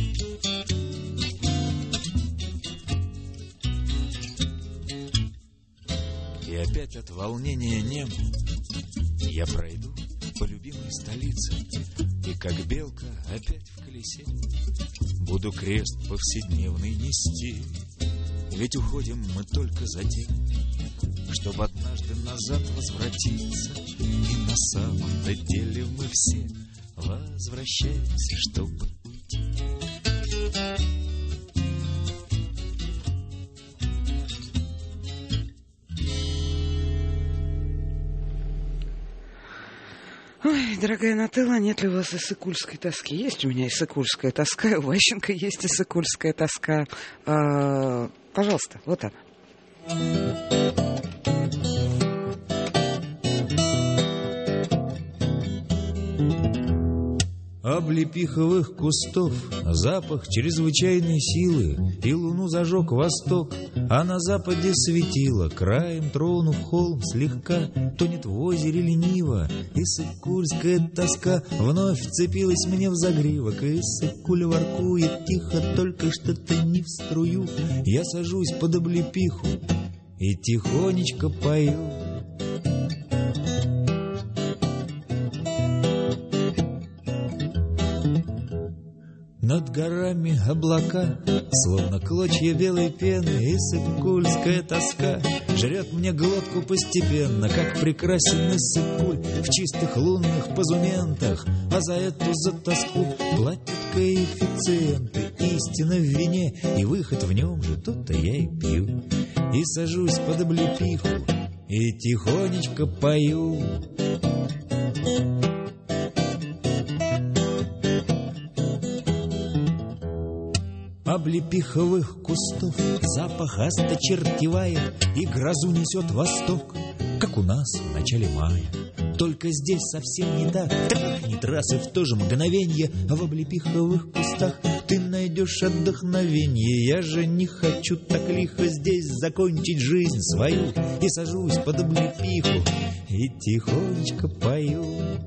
И опять от волнения нем я пройду по любимой столице, и как белка опять в колесе буду крест повседневный нести. Ведь уходим мы только за тем, чтобы однажды назад возвратиться, и на самом-то деле мы все возвращаемся, чтобы уйти. Ой, дорогая Нателла, нет ли у вас иссыкульской тоски? Есть у меня иссыкульская тоска, у Ващенко есть иссыкульская тоска. Пожалуйста, вот она. Облепиховых кустов запах чрезвычайной силы, и луну зажег восток, а на западе светило, краем тронув холм слегка, тонет в озере лениво. Иссыкульская тоска вновь вцепилась мне в загривок, и Иссыкуль воркует тихо, только что-то не в струю. Я сажусь под облепиху и тихонечко пою. Над горами облака, словно клочья белой пены, иссыкульская тоска жрет мне глотку постепенно, как прекрасен Иссыкуль в чистых лунных позументах. А за эту тоску платят коэффициенты. Истина в вине, и выход в нем же, то-то я и пью. И сажусь под облепиху и тихонечко пою. облепиховых кустов запах осточертевает, и грозу несет восток, как у нас в начале мая. Только здесь совсем не так. Трахнет раз и в то же мгновенье, а в облепиховых кустах ты найдешь отдохновение. Я же не хочу так лихо здесь закончить жизнь свою, и сажусь под облепиху и тихонечко пою.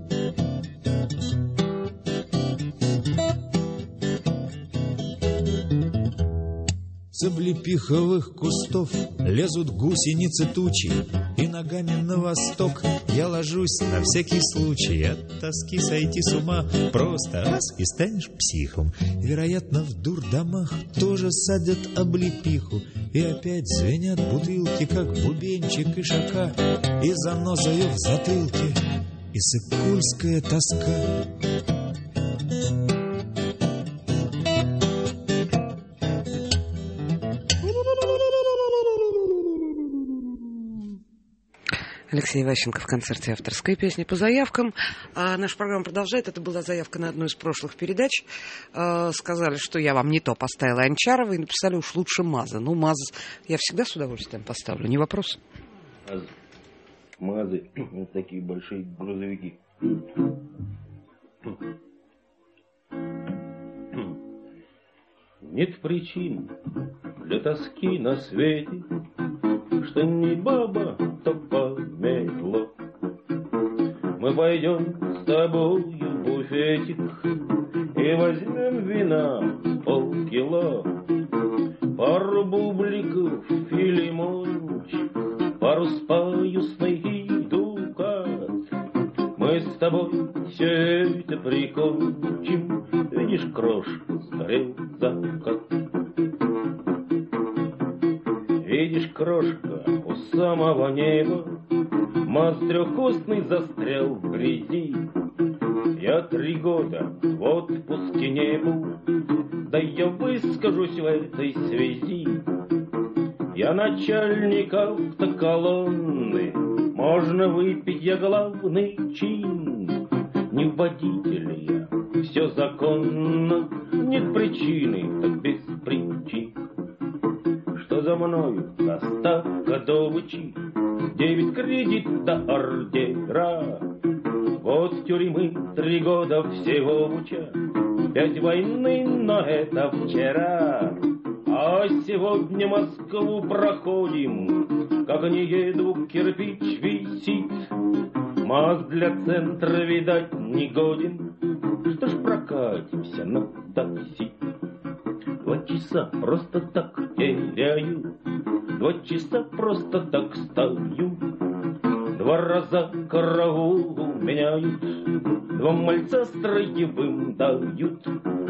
С облепиховых кустов лезут гусеницы тучи, и ногами на восток я ложусь на всякий случай. От тоски сойти с ума просто раз и станешь психом. Вероятно, в дурдомах тоже садят облепиху, и опять звенят бутылки, как бубенчик ишака, и заноза ее в затылке, и сыкульская тоска. Алексей Иващенко в концерте авторской песни по заявкам. Наша программа продолжает. Это была заявка на одну из прошлых передач. Сказали, что я вам не то поставила Анчарова, и написали уж лучше Маза. Ну, Маз я всегда с удовольствием поставлю, не вопрос. Мазы, вот такие большие грузовики. Нет причин для тоски на свете, что не баба, то помедло. Мы пойдем с тобою в буфетик и возьмем вина полкило, пару бубликов и лимончик, пару спаюсный и дукат. Мы с тобой все это прикончим. Видишь, крошка, сгорел закат. Видишь, крошка, у самого неба Маз трехкостный застрял в грязи. Я 3 года в отпуске не был, да я выскажусь в этой связи. Я начальник автоколонны, можно выпить, я главный чин. Не водитель я, все законно, нет причины, так без причин. Что за мною доставка добычи, 9 кредит до ордера. Вот тюрьмы 3 года всего муча, 5 войны, но это вчера. А сегодня Москву проходим, как не еду, кирпич висит. Маз для центра, видать, не годен, что ж прокатимся на такси. 2 часа просто так теряю, 2 часа просто так стою. 2 раза караул меняют, 2 мальца строевым дают.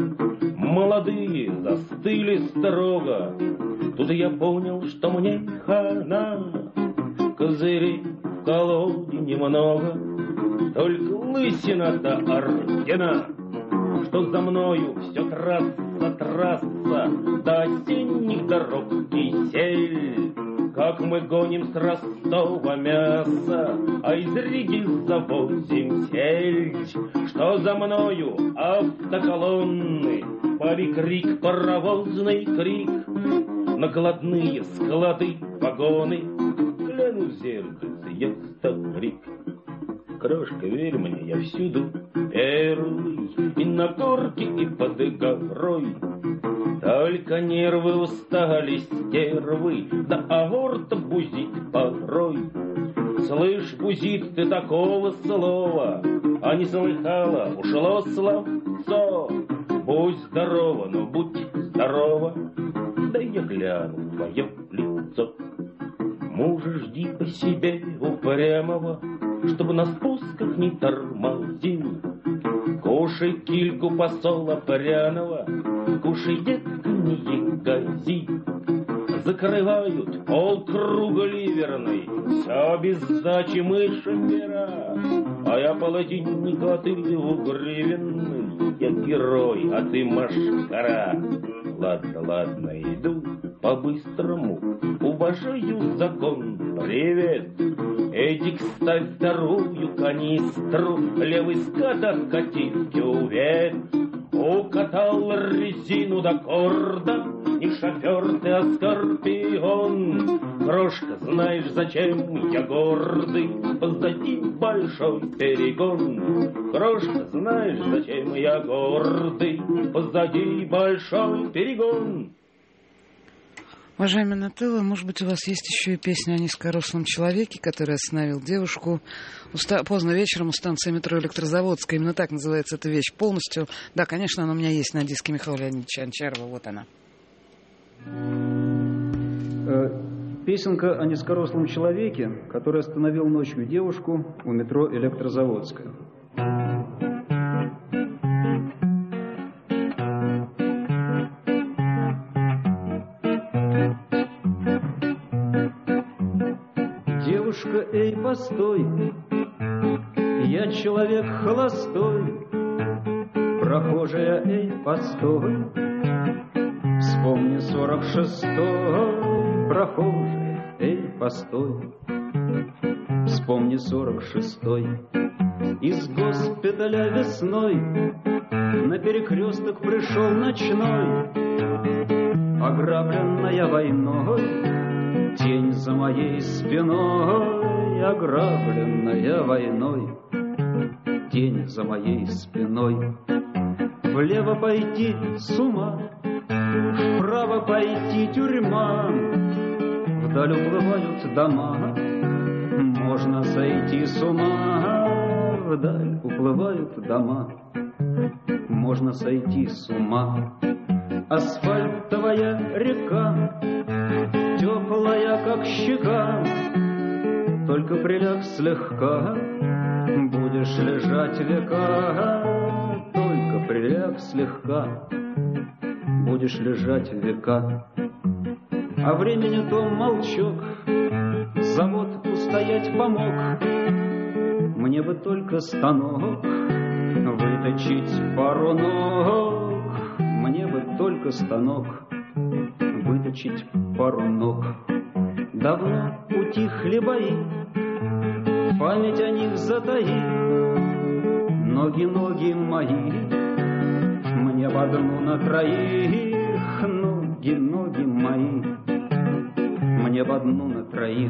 Молодые застыли строго, тут я понял, что мне хана. Козырей в колоде немного, только лысина до ордена. Что за мною все трасса, до осенних дорог кисель. Как мы гоним с Ростова мясо, а из Риги завозим сельдь. Что за мною автоколонны, пари-крик, паровозный крик. Накладные склады, вагоны, гляну в зеркальце, я старик. Крошка, верь мне, я всюду первый, и на горке, и под горой. Только нервы устали стервы, да аорта бузит порой. Слышь, бузит, ты такого слова, а не слыхала, ушло словцо. Будь здорова, но будь здорова, да я гляну в твое лицо. Мужа жди по себе упрямого, чтобы на спусках не тормозил. Кушай кильку посола пряного, кушай, детка, не ягози. Закрывают полкруга ливерный, все без сдачи мышемера. А я полотенник, а ты двугривенный. Я герой, а ты машкара. Ладно, иду по-быстрому, уважаю закон. Привет, Эдик, ставь 2-ю канистру, левый скат откати в кювет. укатал резину до корда. Не шофер ты, а скорпион. Крошка, знаешь, зачем я гордый? Позади большой перегон. Крошка, знаешь, зачем я гордый? Позади большой перегон. Уважаемый Нателло, может быть, у вас есть еще и песня о низкорослом человеке, который остановил девушку поздно вечером у станции метро Электрозаводская. Именно так называется эта вещь полностью. Да, конечно, она у меня есть на диске Михаила Леонидовича Анчарова. Вот она. Песенка о низкорослом человеке, который остановил ночью девушку у метро Электрозаводская. Девушка, эй, постой, я человек холостой. Прохожая, эй, постой, вспомни 46-й. Прохожая, эй, постой, вспомни 46-й. Из госпиталя весной на перекресток пришел ночной. Ограбленная войной, тень за моей спиной, ограбленная войной, тень за моей спиной. Влево пойти с ума, вправо пойти тюрьма, вдаль уплывают дома, можно сойти с ума, вдаль уплывают дома, можно сойти с ума. Асфальтовая река, теплая, как щека, только приляг слегка, будешь лежать века. Только приляг слегка, будешь лежать века. А времени том молчок, завод устоять помог. Мне бы только станок, выточить пару ног. Мне бы только станок, выточить пару ног. Давно утихли бои, память о них затаи. Ноги, ноги мои, мне в одну на троих. Ноги, ноги мои, мне в одну на троих.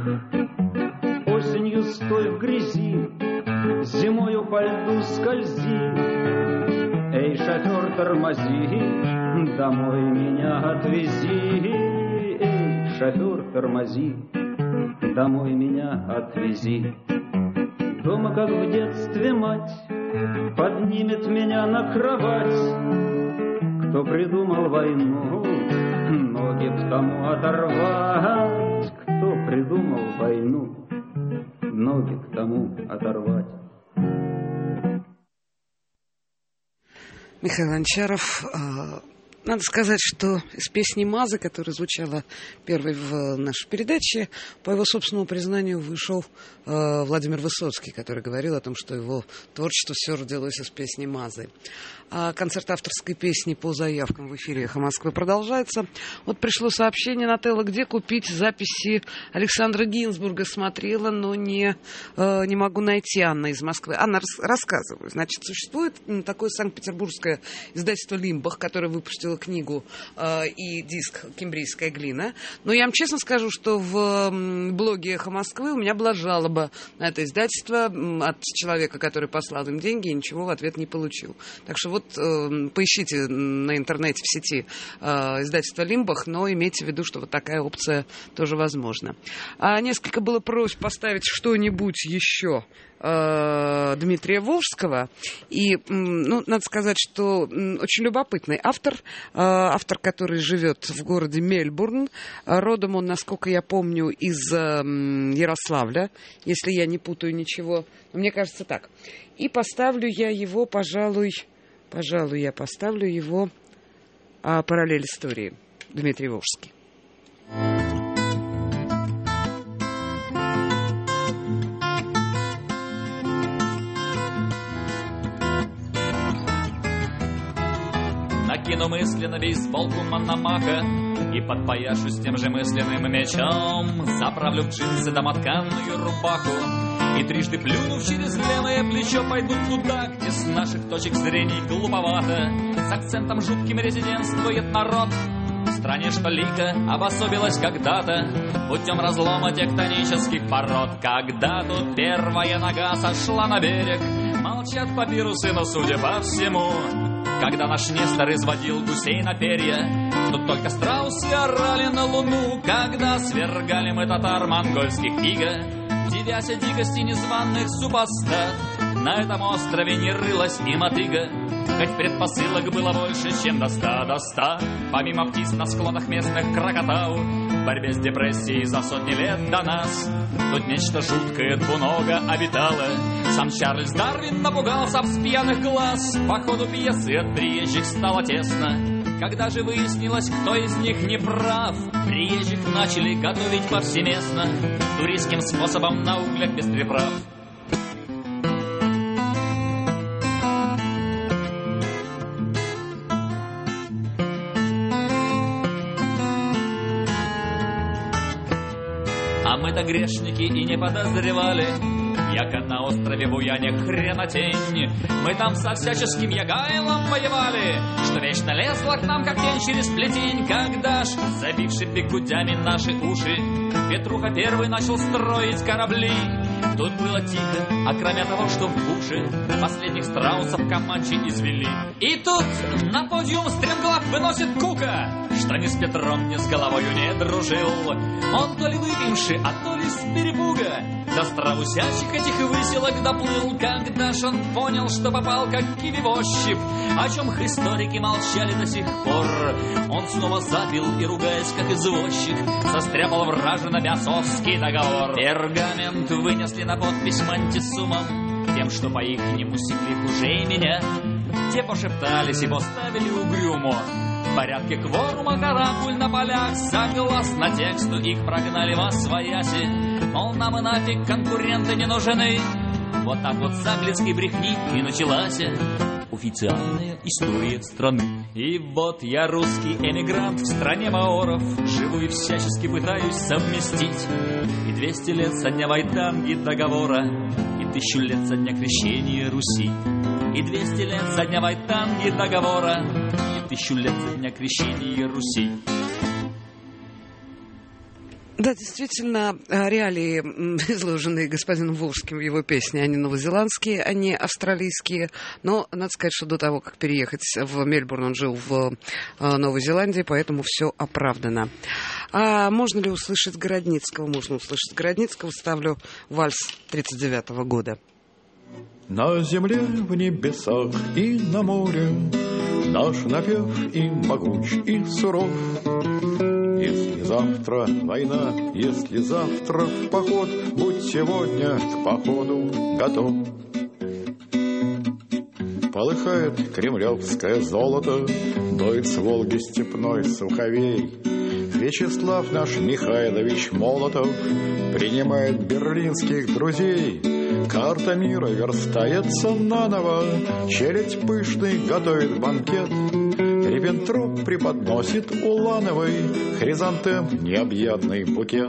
Осенью стой в грязи, зимою по льду скользи. Эй, шофер, тормози, домой меня отвези. Эй, шофер, тормози, домой меня отвези. Дома, как в детстве, мать поднимет меня на кровать. Кто придумал войну, ноги к тому оторвать. Кто придумал войну, ноги к тому оторвать. Михаил Анчаров. Надо сказать, что из песни «Мазы», которая звучала первой в нашей передаче, по его собственному признанию вышел Владимир Высоцкий, который говорил о том, что его творчество все родилось из песни «Мазы». А концерт авторской песни по заявкам в эфире «Эхо Москвы» продолжается. Вот пришло сообщение, Нателло, где купить записи Александра Гинзбурга. Смотрела, но не могу найти. Анна из Москвы. Анна, рассказываю. Значит, существует такое санкт-петербургское издательство «Лимбах», которое выпустило книгу и диск «Кембрийская глина». Но я вам честно скажу, что в блоге «Эхо Москвы» у меня была жалоба на это издательство от человека, который послал им деньги, и ничего в ответ не получил. Так что вот поищите на интернете в сети издательство «Лимбах», но имейте в виду, что вот такая опция тоже возможна. Несколько было просьб поставить что-нибудь еще Дмитрия Волжского. И, надо сказать, что очень любопытный автор, который живет в городе Мельбурн. Родом он, насколько я помню, из Ярославля, если я не путаю ничего. Но мне кажется так. И поставлю я его, пожалуй, я поставлю его «Параллель истории». Дмитрий Волжский. Накину мысленно бейсболку Мономаха и подпояшу с тем же мысленным мячом. Заправлю в джинсы домотканную рубаху И трижды плюнув через левое плечо, пойдут туда, где с наших точек зрения глуповато. С акцентом жутким резидентствует народ в стране, что лико обособилась когда-то путем разлома тектонических пород. Когда тут первая нога сошла на берег, молчат папирусы, но судя по всему, когда наш Нестор изводил гусей на перья, тут только страусы орали на луну. Когда свергали мы татар монгольских иго, девясь о дикости незваных супостат, на этом острове не рылась и мотыга, хоть предпосылок было больше, чем до 100. Помимо птиц на склонах местных крокотау, в борьбе с депрессией за сотни лет до нас тут нечто жуткое двуного обитало. Сам Чарльз Дарвин напугался с пьяных глаз. По ходу пьесы от приезжих стало тесно. Когда же выяснилось, кто из них не прав, приезжих начали готовить повсеместно туристским способом на углях без приправ. А мы-то грешники и не подозревали, яко на острове Буяне хренотень. Мы там со всяческим Ягайлом воевали, что вечно лезла к нам, как тень через плетень. Когда ж, забивши бегудями наши уши, Петруха первый начал строить корабли, тут было тихо, а кроме того, что в буше последних страусов команчи извели. И тут на подиум стремглав выносит Кука, что ни с Петром, ни с головою не дружил. Он то ли выпивший, а то ли с перепуга до страусячих этих выселок доплыл. Когда ж он понял, что попал как киви в ощупь, о чем историки молчали до сих пор, он снова запил и, ругаясь как извозчик, состряпал вражина бесовский договор. Пергамент вынесли на подпись Монтисумом, тем, что по-ихнему секли хуже меня. Те пошептались и поставили угрюмо в порядке кворума каракуль на полях. Согласно тексту их прогнали восвояси, мол, нам и нафиг конкуренты не нужны. Вот так вот с английской брехни и началась официальная история страны. И вот я русский эмигрант в стране маоров, живу и всячески пытаюсь совместить и 200 лет со дня Вайтанги договора, и 1000 лет со дня крещения Руси, и 200 лет со дня Вайтанги договора, и 1000 лет со дня крещения Руси. Да, действительно, реалии, изложенные господином Волжским в его песне, они новозеландские, они австралийские. Но надо сказать, что до того, как переехать в Мельбурн, он жил в Новой Зеландии, поэтому все оправдано. А можно ли услышать Городницкого? Можно услышать Городницкого. Ставлю вальс 1939 года. На земле, в небесах и на море наш напев и могуч, и суров. Если завтра война, если завтра в поход, будь сегодня к походу готов. Полыхает кремлевское золото, дует с Волги степной суховей. Вячеслав наш Михайлович Молотов принимает берлинских друзей. Карта мира верстается наново, челядь пышный готовит банкет. Риббентроп преподносит Улановой хризантем необъятный букет.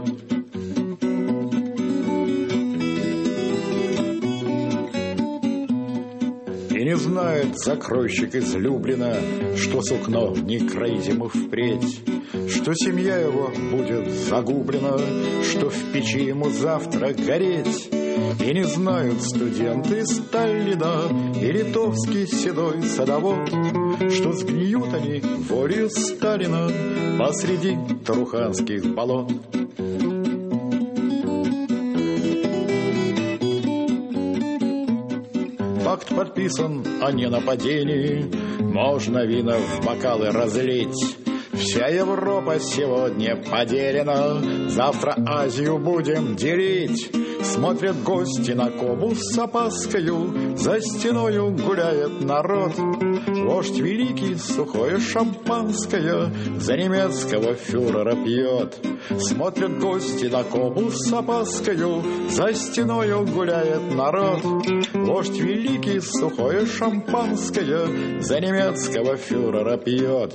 И не знает закройщик из Люблина, что сукно не кройте ему впредь, что семья его будет загублена, что в печи ему завтра гореть. И не знают студенты Сталина и литовский седой садовод, что сгниют они волею Сталина посреди Труханских болот. Факт подписан о ненападении, можно вина в бокалы разлить. Вся Европа сегодня поделена, завтра Азию будем делить. Смотрят гости на Кобу с опаскою, за стеною гуляет народ. Вождь великий сухое шампанское за немецкого фюрера пьет. Смотрят гости на Кобу с опаскою, за стеною гуляет народ. Вождь великий сухое шампанское за немецкого фюрера пьет.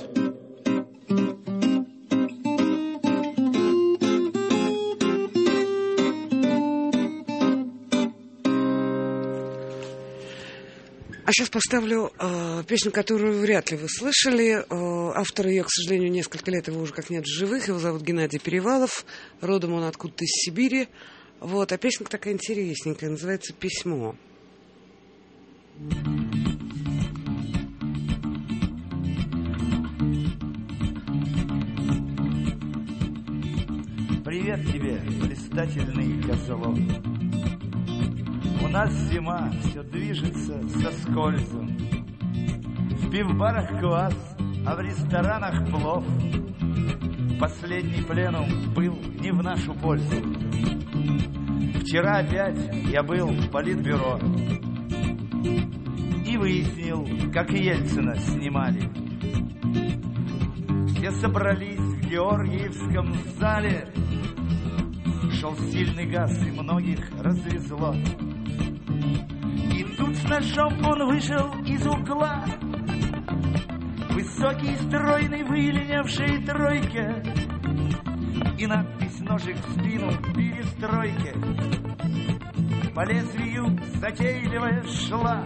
А сейчас поставлю песню, которую вряд ли вы слышали. Автор ее, к сожалению, несколько лет его уже как нет в живых. Его зовут Геннадий Перевалов. Родом он откуда-то из Сибири. Вот. А песенка такая интересненькая. Называется «Письмо». Привет тебе, блистательный козлов. У нас зима, все движется со скользом. В пивбарах квас, а в ресторанах плов. Последний пленум был не в нашу пользу. Вчера опять я был в политбюро и выяснил, как Ельцина снимали. Все собрались в Георгиевском зале. Шел сильный газ, и многих развезло. И тут с ножом он вышел из угла. Высокий, стройный, в выленившей тройке. И надпись «Ножик в спину перестройки» по лезвию затейливая шла.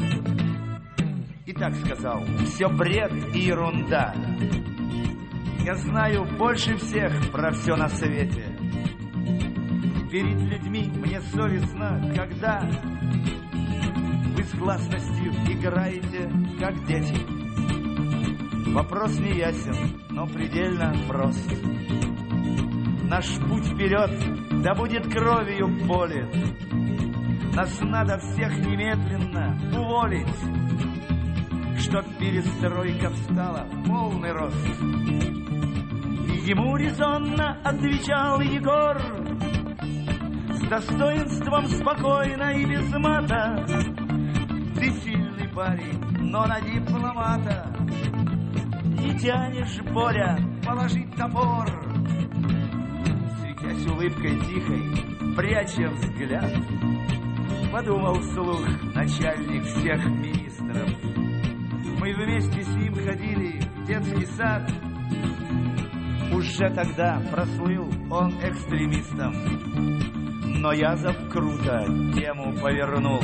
И так сказал: все бред и ерунда. Я знаю больше всех про все на свете. Перед людьми мне совестно, когда вы с гласностью играете, как дети. Вопрос не ясен, но предельно прост. Наш путь вперед, да будет кровью болит. Нас надо всех немедленно уволить, чтоб перестройка встала в полный рост. И ему резонно отвечал Егор, с достоинством спокойно и без мата: ты сильный парень, но на дипломата не тянешь, Боря, положить топор. Светясь улыбкой тихой, пряча взгляд, подумал вслух начальник всех министров. Мы вместе с ним ходили в детский сад. Уже тогда прослыл он экстремистом, но Язов круто тему повернул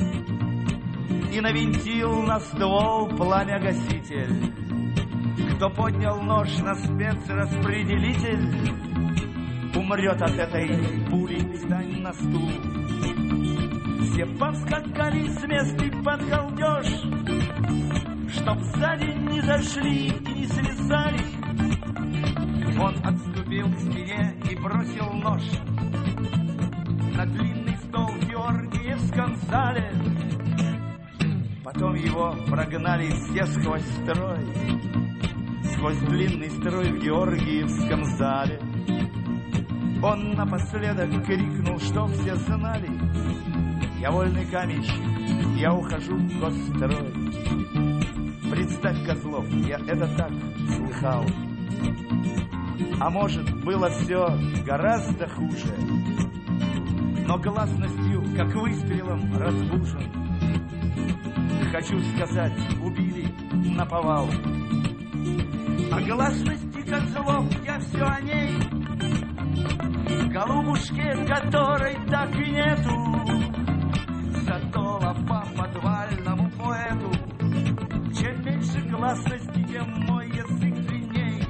и навинтил на ствол пламя-гаситель. Кто поднял нож на спецраспределитель, умрет от этой пули, встань на стул. Все повскакали с места под галдеж, чтоб сзади не зашли и не связали. Он отступил к стене и бросил нож на длинный стол в Георгиевском зале. Потом его прогнали все сквозь строй, сквозь длинный строй в Георгиевском зале. Он напоследок крикнул, что все знали: я вольный каменщик, я ухожу в госстрой. Представь, Козлов, я это так слыхал. А может, было все гораздо хуже, но гласностью, как выстрелом, разбужен. Хочу сказать, убили наповал. О гласности Козлов я все о ней, голубушке, которой так и нету. Зато по подвальному поэту чем меньше гласности, тем мой язык длинней.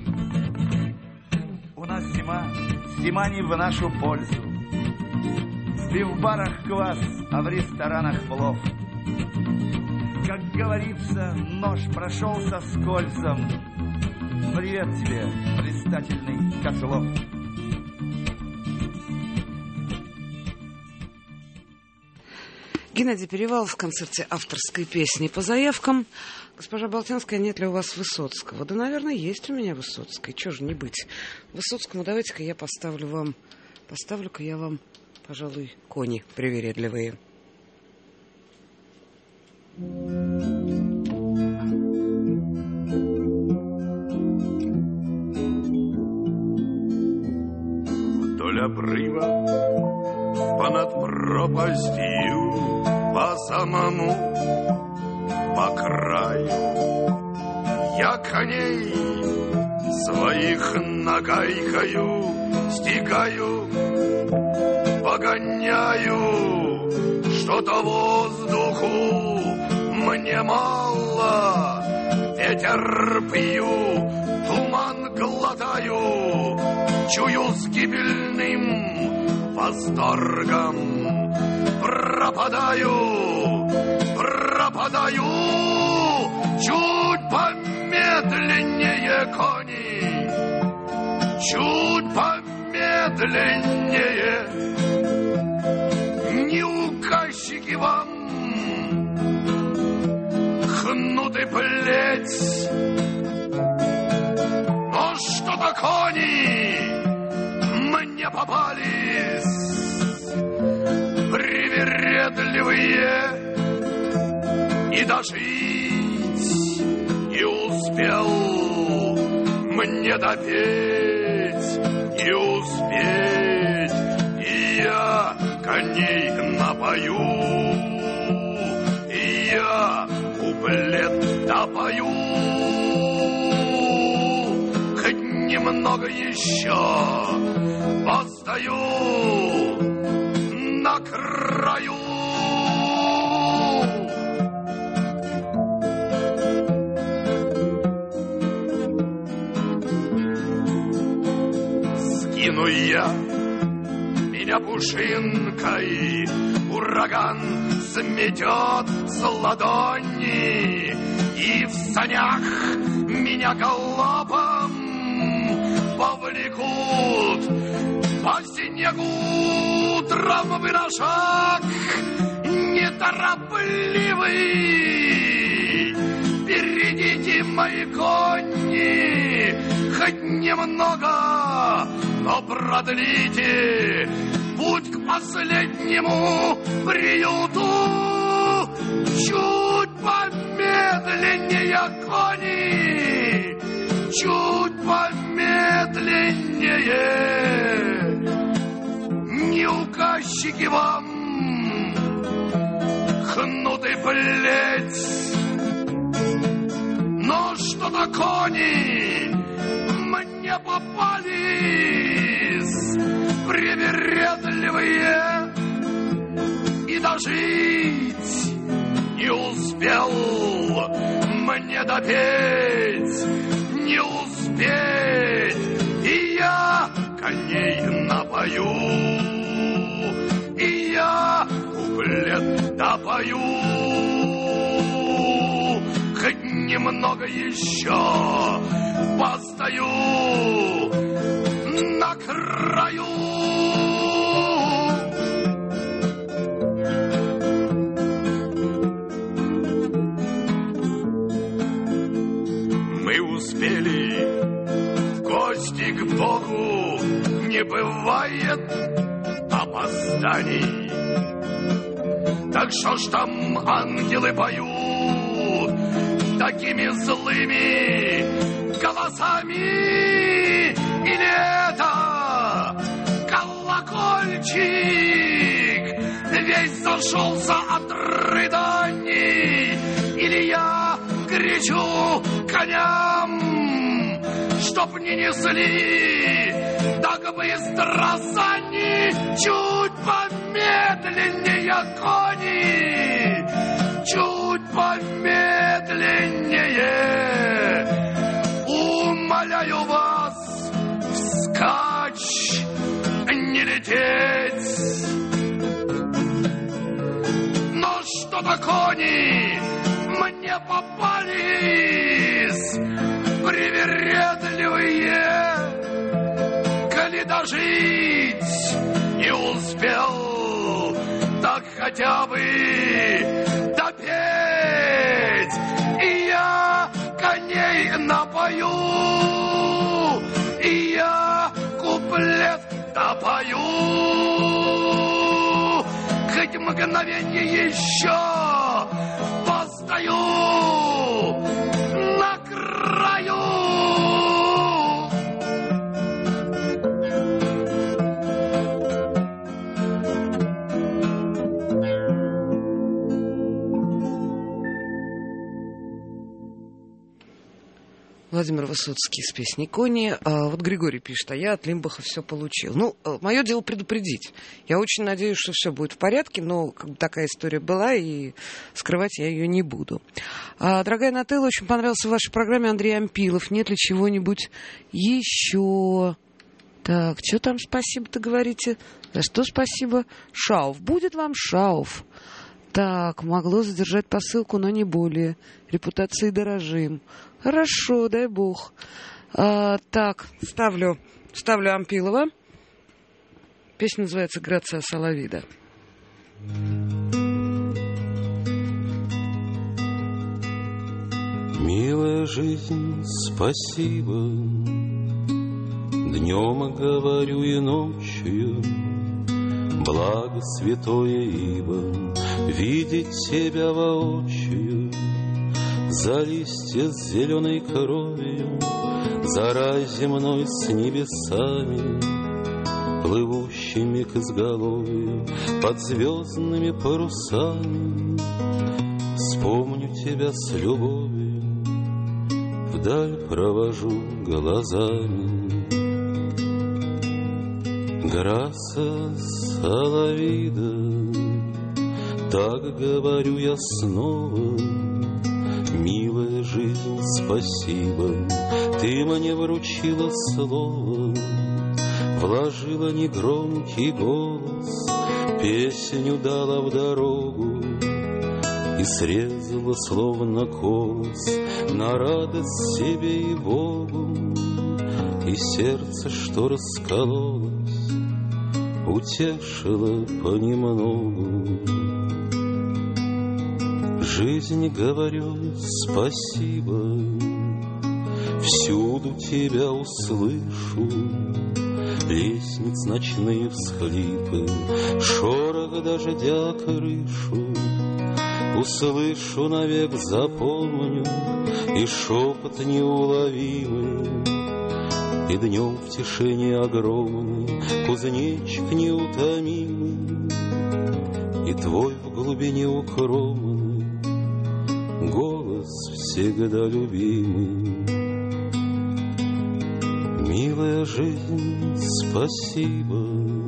У нас зима, зима не в нашу пользу. В пивбарах квас, а в ресторанах плов. Как говорится, нож прошелся скользом. Привет тебе, блистательный Козлов. Геннадий Перевалов в концерте авторской песни по заявкам. Госпожа Болтянская, нет ли у вас Высоцкого? Да, наверное, есть у меня Высоцкий. Чего же не быть? Высоцкому давайте-ка я поставлю-ка я вам, пожалуй, «Кони привередливые». Вдоль обрыва, понад пропастью, по самому, по краю, я коней своих нагайкаю, стигаю, погоняю, что-то воздуху мне мало. Ветер пью, туман глотаю, чую с гибельным восторгом. Пропадаю, чуть помедленнее кони, чуть помедленнее. Не указчики вам хнут и плеть, но что-то кони мне попались привередливые, и дожить не успел мне допеть, не успеть, и я коней напою, и я куплет допою, хоть немного еще постою на краю. Скину я меня пушинкой, ураган сметет с ладони, и в санях меня галопом повлекут по снегу травмы на шаг неторопливый. Берегите мои кони, хоть немного, но продлите путь к последнему приюту. Чуть помедленнее кони, чуть помедленнее. Не указчики вам хнут и плеть, но что-то кони мне попались привередливые, и дожить не успел мне допеть, не успеть, и я коней напою, и я куплет допою, хоть немного еще постою на краю. Мы успели в гости к Богу, не бывает опозданий. Так что ж там ангелы поют такими злыми голосами? Или это колокольчик весь зашелся от рыданий? Или я кричу коням, чтоб не несли так быстро сани? Чуть помедленнее кони, чуть помедленнее. Умоляю вас вскачь, не лететь. Но что-то кони мне попались привередливые, коли дожить не успел, так хотя бы допеть, и я коней напою, и я куплет допою, хоть мгновенье еще постою на краю. Владимир Высоцкий с песней «Кони». Вот Григорий пишет, а я от Лимбаха все получил. Ну, мое дело предупредить. Я очень надеюсь, что все будет в порядке, но как бы такая история была, и скрывать я ее не буду. Дорогая Нателла, очень понравился в вашей программе Андрей Ампилов. Нет ли чего-нибудь еще? Так, что там спасибо-то говорите? За что спасибо? Шауф. Будет вам Шауф. Так, могло задержать посылку, но не более. Репутацией дорожим. Хорошо, дай бог. Так, ставлю Ампилова. Песня называется «Грация Соловида». Милая жизнь, спасибо. Днем говорю и ночью. Благо святое ибо видеть тебя воочию. За листья с зеленой кровью, за рай земной с небесами, плывущими к изголовью под звездными парусами. Вспомню тебя с любовью, вдаль провожу глазами. Грация Соловида, так говорю я снова. Милая жизнь, спасибо, ты мне вручила слово, вложила негромкий голос, песню дала в дорогу и срезала словно колос на радость себе и Богу. И сердце, что раскололось, утешило понемногу. Жизнь, говорю, спасибо, всюду тебя услышу. Лестниц ночные всхлипы, шорох дождя крышу. Услышу навек, запомню, и шепот неуловимый. И днем в тишине огромный кузнечик неутомимый, и твой в глубине укромный голос всегда любимый. Милая жизнь, спасибо,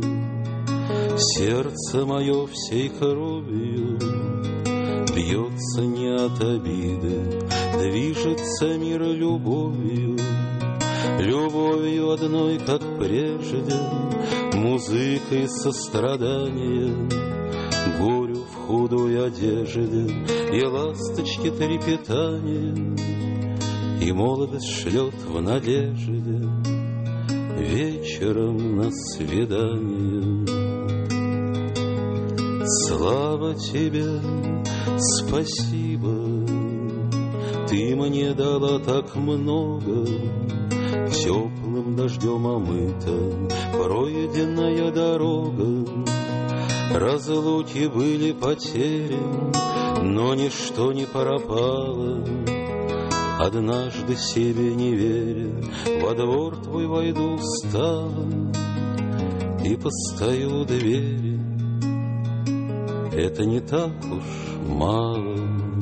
сердце мое всей кровью бьется не от обиды, движется мир любовью. Любовью одной, как прежде, музыкой сострадания, горю в худой одежде и ласточки трепетания, и молодость шлет в надежде вечером на свидание. Слава тебе, спасибо, ты мне дала так много. Теплым дождем омыта пройденная дорога. Разлуки были потери, но ничто не пропало. Однажды себе не веря, во двор твой войду устало и постою у двери. Это не так уж мало.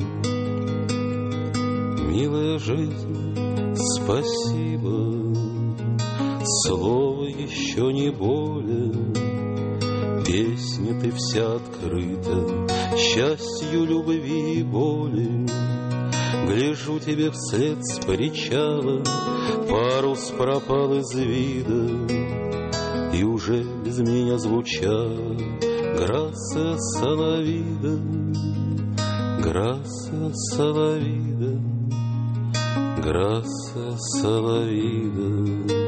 Милая жизнь, спасибо, слово еще не более. Песня ты вся открыта счастью, любви и боли. Гляжу тебе вслед с причала, парус пропал из вида, и уже без меня звучала Грация Соловида, Грация Соловида, Грация Соловида.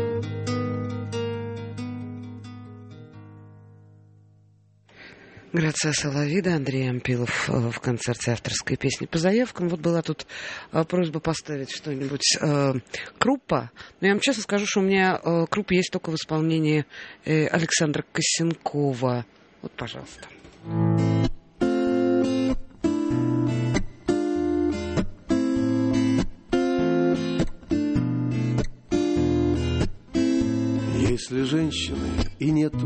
Грация Соловида, Андрей Ампилов в концерте авторской песни по заявкам. Вот была тут просьба поставить что-нибудь Круппа. Но я вам честно скажу, что у меня Круппа есть только в исполнении Александра Косенкова. Вот, пожалуйста. Если женщины и нету,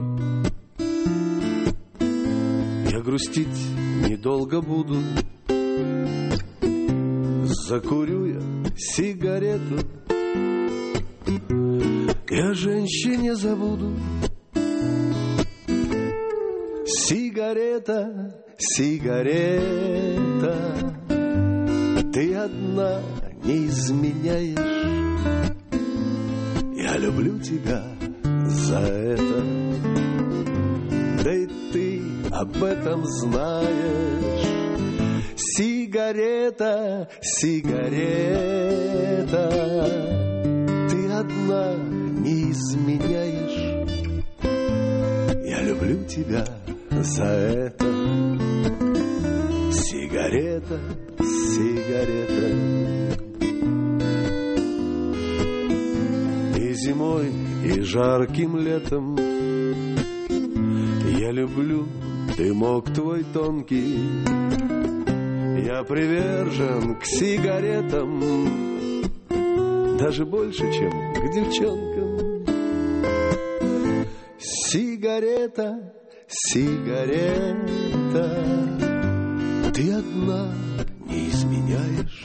я грустить недолго буду. Закурю я сигарету Я женщине забуду. Сигарета, сигарета, ты одна не изменяешь. Я люблю тебя за это, да и ты об этом знаешь. Сигарета, сигарета, ты одна не изменяешь. Я люблю тебя за это. Сигарета, сигарета. И зимой, и жарким летом я люблю дымок твой тонкий. Я привержен к сигаретам даже больше, чем к девчонкам. Сигарета, сигарета, ты одна не изменяешь.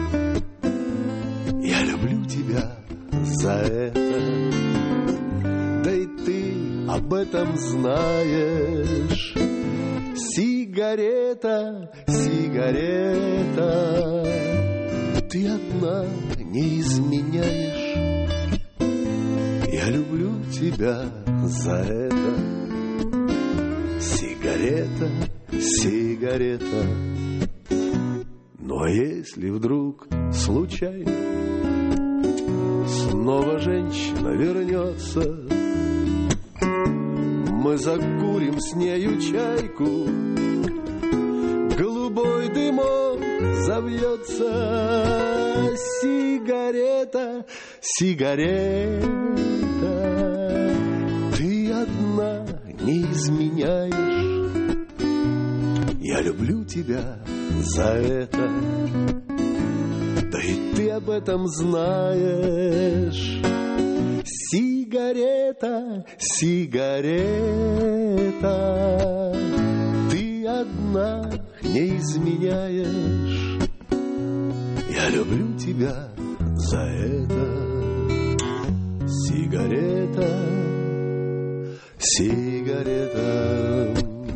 Я люблю тебя за это, да и ты об этом знаешь. Сигарета, сигарета, ты одна не изменяешь. Я люблю тебя за это. Сигарета, сигарета. Но если вдруг случайно снова женщина вернется, мы закурим с нею чайку, голубой дымок завьется. Сигарета, сигарета, ты одна не изменяешь. Я люблю тебя за это, да и ты об этом знаешь. Сигарета, сигарета, ты одна не изменяешь. Я люблю тебя за это. Сигарета, сигарета.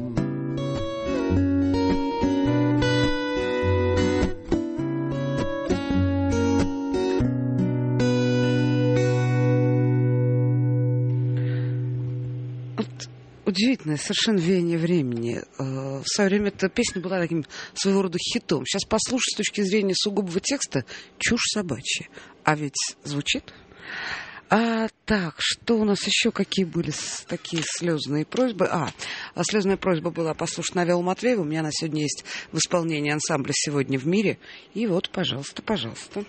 Удивительное совершенно веяние времени. В свое время эта песня была таким своего рода хитом. Сейчас послушать с точки зрения сугубого текста чушь собачья. А ведь звучит. Так, что у нас еще? Какие были такие слезные просьбы? Слезная просьба была послушать Навелу Матвееву. У меня на сегодня есть в исполнении ансамбля «Сегодня в мире». И вот, пожалуйста, пожалуйста.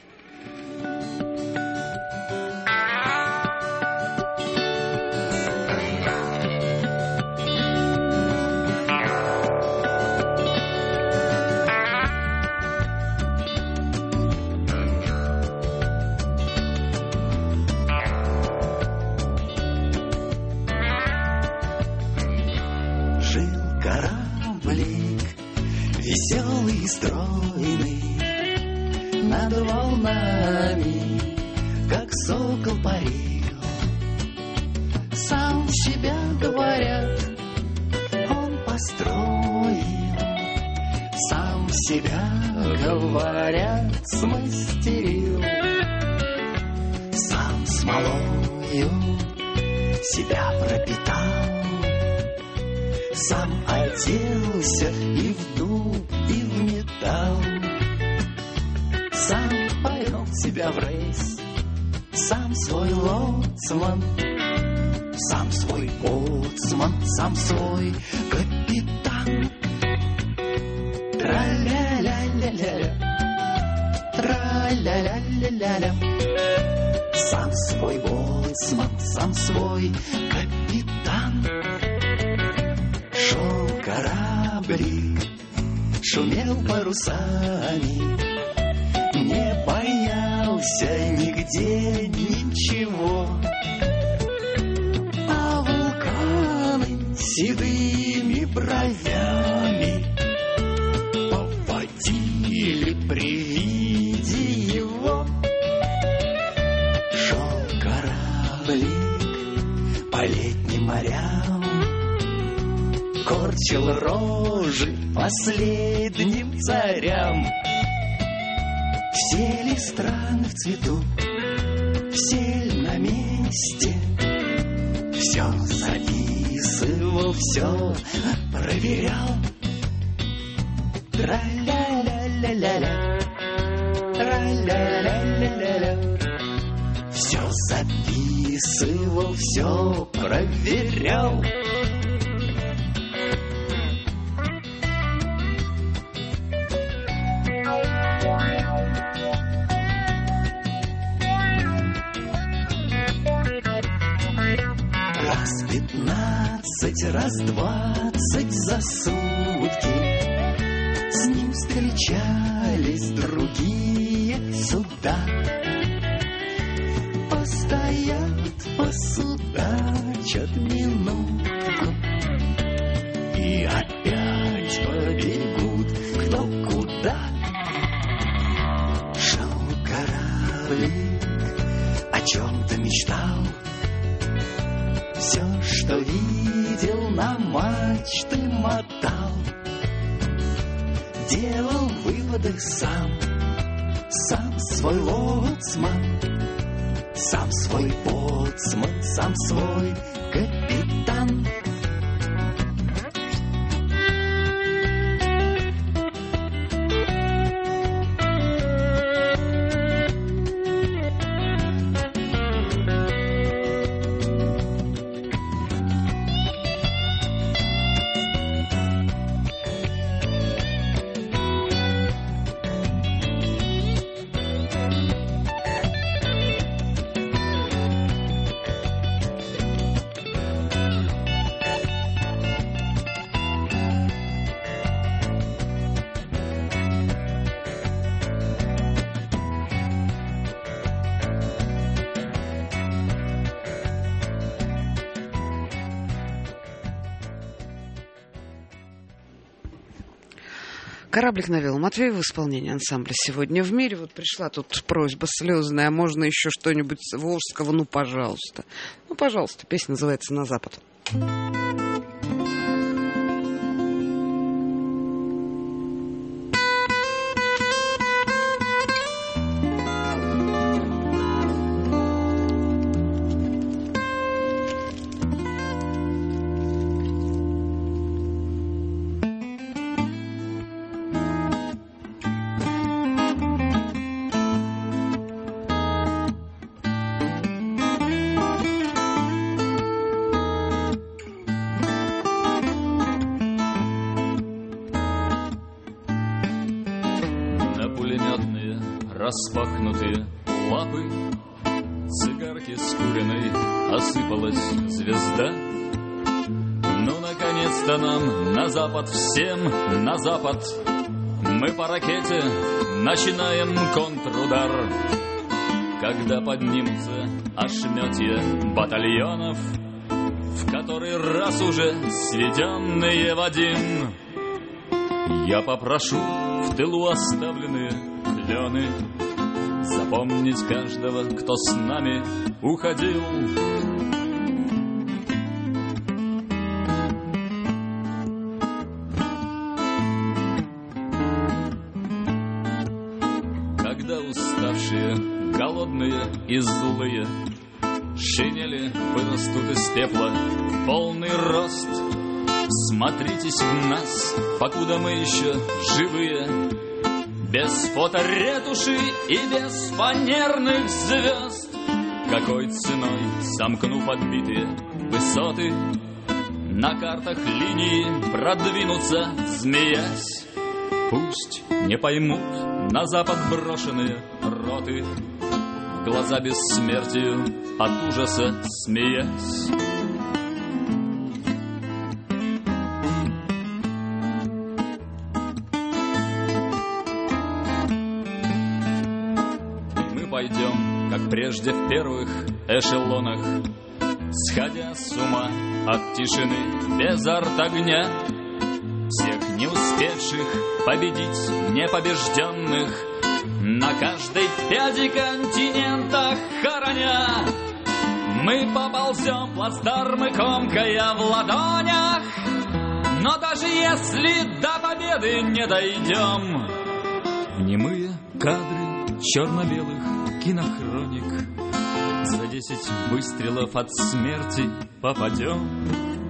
Веселый и стройный, над волнами, как сокол парил. Сам себя, говорят, он построил. Сам себя, говорят, смастерил. Сам смолою себя пропитал. Сам оделся и в дуб, и в металл. Сам повел себя в рейс. Сам свой лоцман. Сам свой боцман. Сам свой капитан. Тра-ля-ля-ля-ля-ля. Тра-ля-ля-ля-ля-ля. Сам свой боцман. Сам свой капитан. Шел кораблик, шумел парусами, не боялся нигде ничего. А вулканы седыми бровями поводили при виде его. морям, корчил рожи последним царям. Все ли страны в цвету, все ли на месте? Все записывал, все проверял. Тра-ля-ля-ля-ля-ля, тра-ля-ля-ля-ля-ля. Все записывал, все проверял. Раз 15, раз 20 за сутки с ним встречались другие суда. Постоят, посудачат минутку и опять побегут кто куда. Шел кораблик, о чем-то мечтал. Все, что видел, на мачты мотал. Делал выводы сам свой лоцман, сам свой боцман, сам свой капитан. Кораблик навел Матвеев в исполнении ансамбля «Сегодня в мире». Вот пришла тут просьба слезная, а можно еще что-нибудь волжского? Ну, пожалуйста. Ну, пожалуйста. Песня называется «На запад». Распахнутые лапы, цигарки скуренной осыпалась звезда. Ну, наконец-то нам на запад, всем на запад. Мы по ракете начинаем контрудар. Когда поднимутся ошметья батальонов, в который раз уже сведенные в один, я попрошу в тылу оставленные клены запомнить каждого, кто с нами уходил. Когда уставшие, голодные и злые шинели вырастут из пепла в полный рост, смотритесь в нас, покуда мы еще живые, без фоторетуши и без фанерных звезд. Какой ценой, сомкнув отбитые высоты, на картах линии продвинутся, змеясь. Пусть не поймут на запад брошенные роты, в глаза бессмертию от ужаса смеясь. Пойдем, как прежде в первых эшелонах, сходя с ума от тишины без арт-огня, всех не успевших победить непобежденных, на каждой пяди континента хороня. Мы поползем плацдармы, комкая в ладонях, но даже если до победы не дойдем, в немые кадры черно-белых кинохроник за 10 выстрелов от смерти попадем.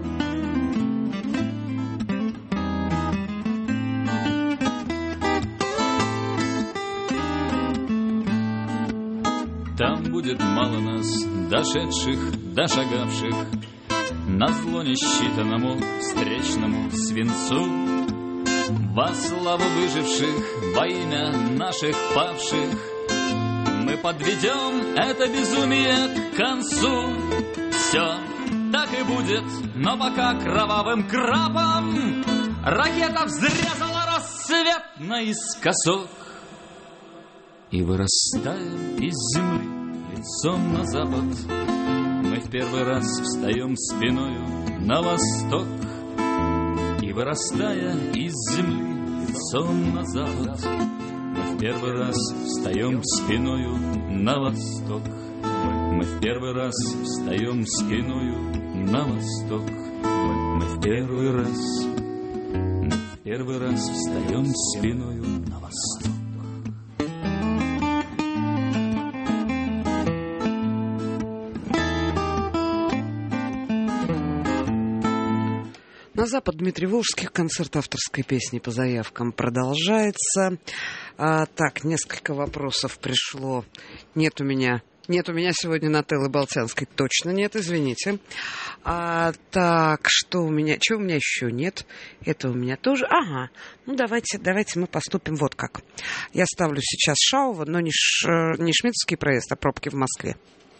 Там будет мало нас, дошедших, дошагавших, назло несчитанному встречному свинцу. Во славу выживших, во имя наших павших, мы подведем это безумие к концу. Все так и будет, но пока кровавым крапом ракета взрезала рассвет наискосок. И вырастая из земли лицом на запад, мы в первый раз встаем спиною на восток. И вырастая из земли лицом на запад, мы в первый раз встаем спиною на восток. Мы в первый раз встаем спиною на восток. Мы в первый раз встаем спиною на восток. На запад Дмитрий Волжских. Концерт авторской песни по заявкам продолжается. Так, несколько вопросов пришло. Нет у меня сегодня Нателлы Болтянской. Точно нет, извините. Так, что у меня? Чего у меня еще нет? Это у меня тоже. Ага. Ну, давайте мы поступим вот как. Я ставлю сейчас Шаува, но не Шмидтовский проезд, а пробки в Москве.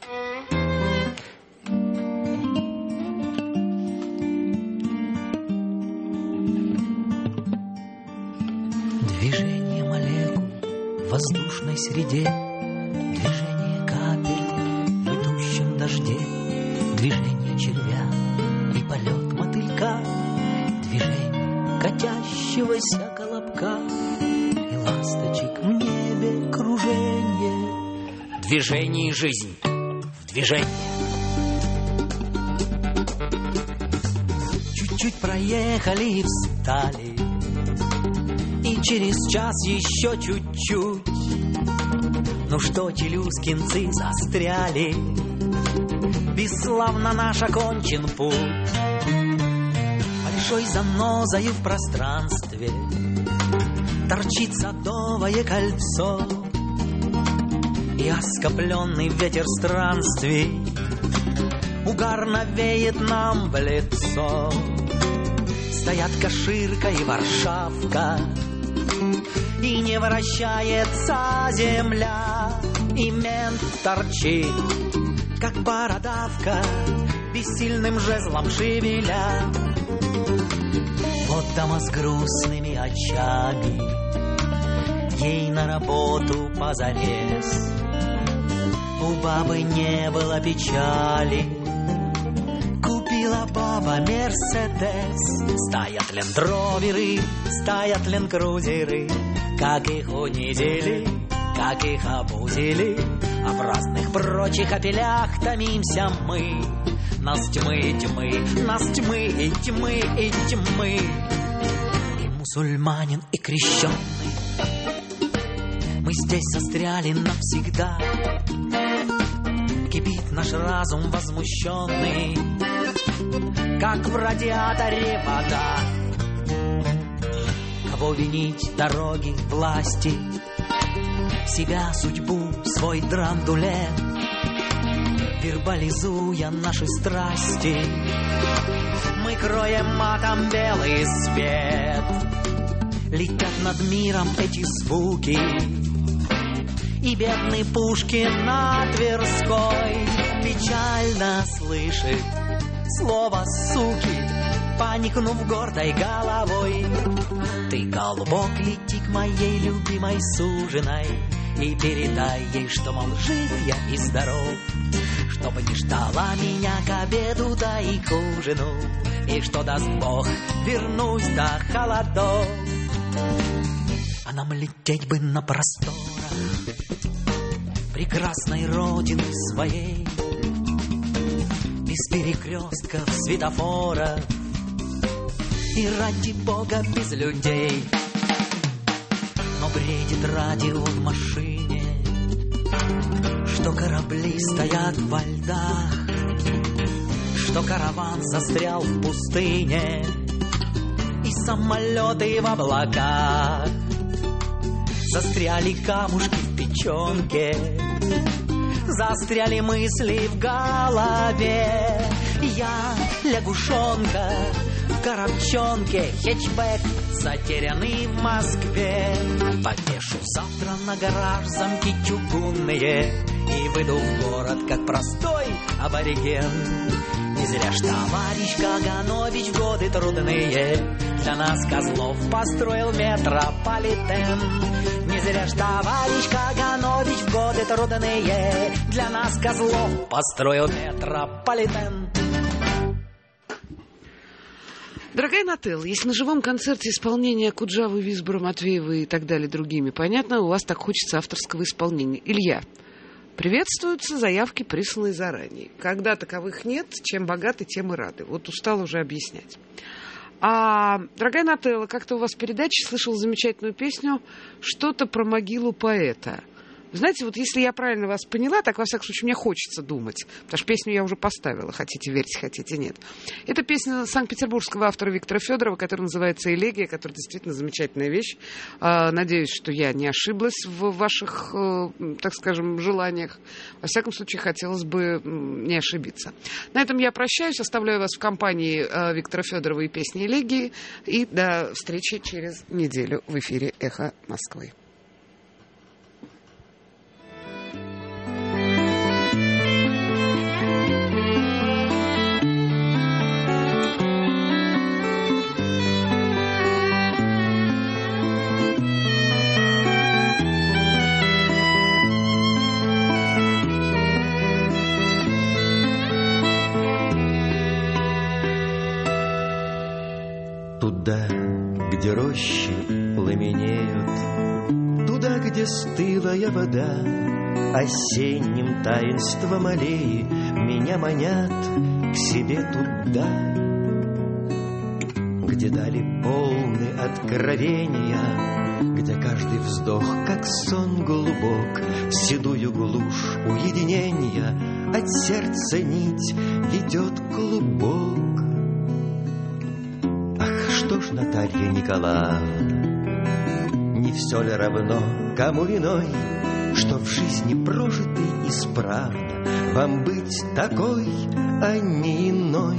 Движение молекул в воздушной среде, движение капель в идущем дожде, движение червя и полет мотылька, движение катящегося колобка и ласточек в небе кружение. Движение и жизнь в движении. Чуть-чуть проехали и встали, и через час еще чуть-чуть. Ну что, челюскинцы застряли, бесславно наш окончен путь. Большой занозою в пространстве торчит садовое кольцо, и оскопленный ветер странствий угарно веет нам в лицо. Стоят Каширка и Варшавка, и не вращается земля, и мент торчит, как бородавка, бессильным жезлом шевеля. Вот дома с грустными очами, ей на работу позарез. У бабы не было печали, купила баба Мерседес. Стоят лендроверы, стоят ленд-крузеры, как их унизили, как их обузили, а в разных прочих опелях томимся мы. Нас тьмы и тьмы, нас тьмы и тьмы и тьмы. И мусульманин, и крещеный, мы здесь застряли навсегда. Кипит наш разум возмущенный, как в радиаторе вода. Кого винить, дороги, власти, себя, судьбу, свой драндулет, вербализуя наши страсти, мы кроем матом белый свет. Летят над миром эти звуки, и бедный Пушкин на Тверской печально слышит слово «суки», поникнув гордой головой. Ты, голубок, лети к моей любимой суженой и передай ей, что, мол, жив я и здоров, чтобы не ждала меня к обеду, да и к ужину, и что, даст Бог, вернусь до холодов. А нам лететь бы на просторах прекрасной родины своей, Без перекрестков, светофора и ради бога без людей. Но бредит радио в машине, что корабли стоят во льдах, что караван застрял в пустыне и самолеты в облаках. Застряли камушки в печенке, застряли мысли в голове. Я лягушонка в коробчонке, хэтчбэк, затерянный в Москве. Повешу завтра на гараж замки чугунные и выйду в город, как простой абориген. Не зря ж товарищ Каганович в годы трудные для нас, козлов, построил метрополитен. Не зря ж товарищ Каганович в годы трудные для нас, козлов, построил метрополитен. Дорогая Нателла, если на живом концерте исполнения Куджавы, Визбора, Матвеева и так далее другими, понятно, у вас так хочется авторского исполнения. Илья, приветствуются заявки, присланные заранее. Когда таковых нет, чем богаты, тем и рады. Вот устала уже объяснять. Дорогая Нателла, как-то у вас в передаче слышал замечательную песню «Что-то про могилу поэта». Знаете, вот если я правильно вас поняла, так, во всяком случае, мне хочется думать, потому что песню я уже поставила, хотите верьте, хотите нет. Это песня санкт-петербургского автора Виктора Федорова, которая называется «Элегия», которая действительно замечательная вещь. Надеюсь, что я не ошиблась в ваших, так скажем, желаниях. Во всяком случае, хотелось бы не ошибиться. На этом я прощаюсь, оставляю вас в компании Виктора Федорова и песни «Элегии». И до встречи через неделю в эфире «Эхо Москвы». Туда, где рощи пламенеют, туда, где стылая вода, осенним таинством аллеи меня манят к себе туда, где дали полны откровения, где каждый вздох, как сон глубок, в седую глушь уединения от сердца нить ведет клубок. Что ж, Наталья Николаевна, не все ли равно, кому виной, что в жизни прожитой исправно вам быть такой, а не иной?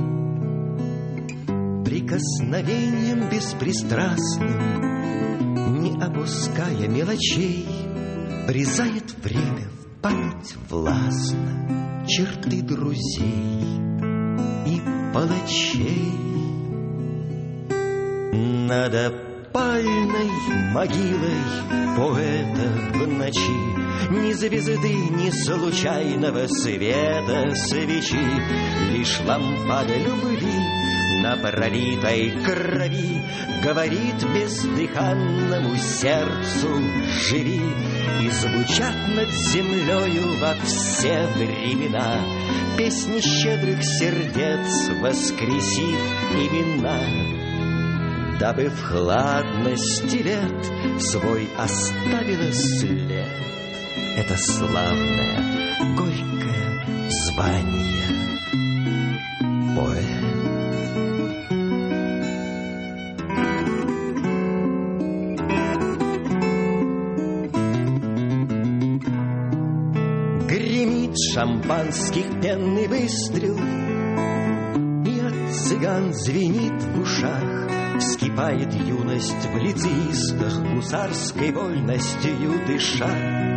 Прикосновением беспристрастным, не опуская мелочей, врезает время в память властно черты друзей и палачей. Над опальной могилой поэта в ночи ни звезды, ни случайного света свечи, лишь лампада любви на пролитой крови говорит бездыханному сердцу «Живи!» И звучат над землею во все времена песни щедрых сердец, воскресив имена, дабы в хладности лет свой оставила след это славное, горькое звание поэт. Гремит шампанских пенный выстрел, и от цыган звенит в ушах. Вскипает юность в лицеистах, гусарской вольностью дыша.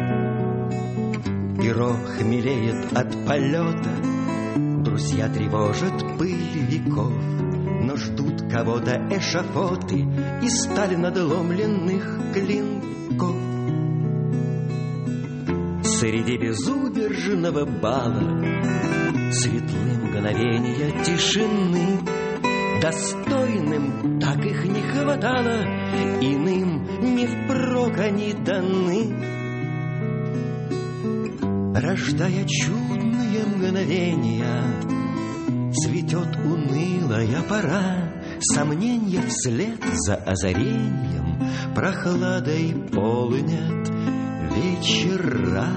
Перо хмелеет от полета, друзья тревожат пыль веков, но ждут кого-то эшафоты и стали надломленных клинков. Среди безудержного бала светлы мгновения тишины, достойным так их не хватало, иным не впрок они даны. Рождая чудные мгновения, Моя пора, сомненья вслед за озарением, прохладой полынят вечера.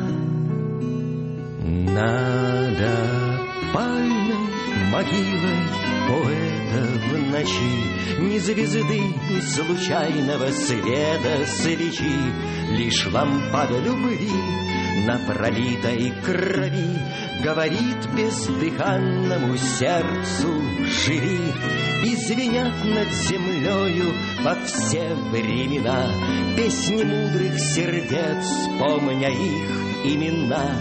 Над опальной могилой поэта в ночи ни звезды, ни случайного света свечи, лишь лампада любви на пролитой крови говорит бездыханному сердцу: живи. И звенят над землею во все времена песни мудрых сердец, помня их имена.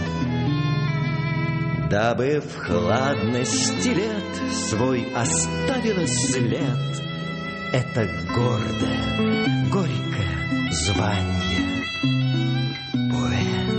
Дабы в хладности лет свой оставила след это гордое, горькое звание поэт.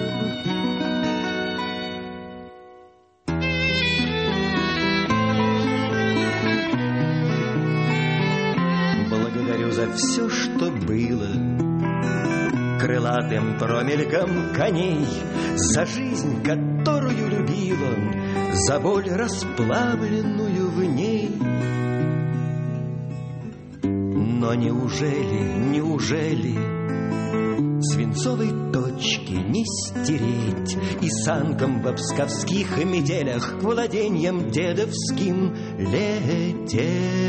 Благодарю за все, что было, крылатым промельком коней, за жизнь, которую любил он, за боль, расплавленную в ней. Но неужели свинцовой точки не стереть и санкам в псковских метелях к владениям дедовским лететь?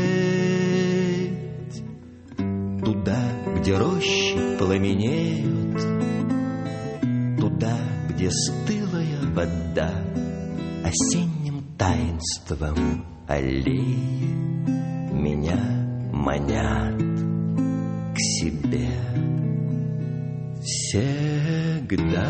Туда, где рощи пламенеют, туда, где стылая вода осенним таинством аллеи меня манят к себе всегда.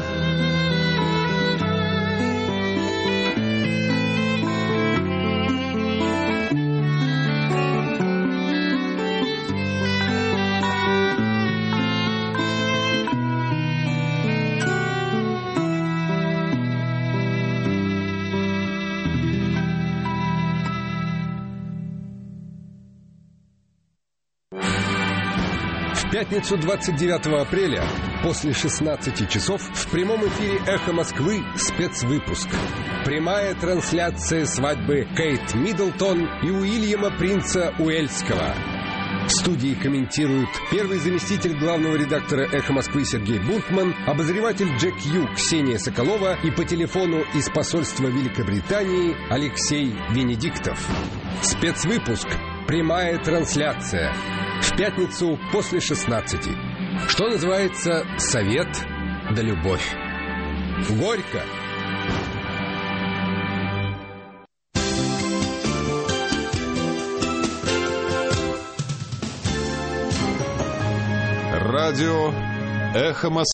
В пятницу 29 апреля после 16 часов в прямом эфире «Эхо Москвы» спецвыпуск. Прямая трансляция свадьбы Кейт Миддлтон и Уильяма Принца Уэльского. В студии комментируют первый заместитель главного редактора «Эхо Москвы» Сергей Буртман, обозреватель Джек Ю Ксения Соколова и по телефону из посольства Великобритании Алексей Венедиктов. Спецвыпуск. Прямая трансляция. В пятницу после 16. Что называется «Совет да любовь». Горько. Радио «Эхо Москвы».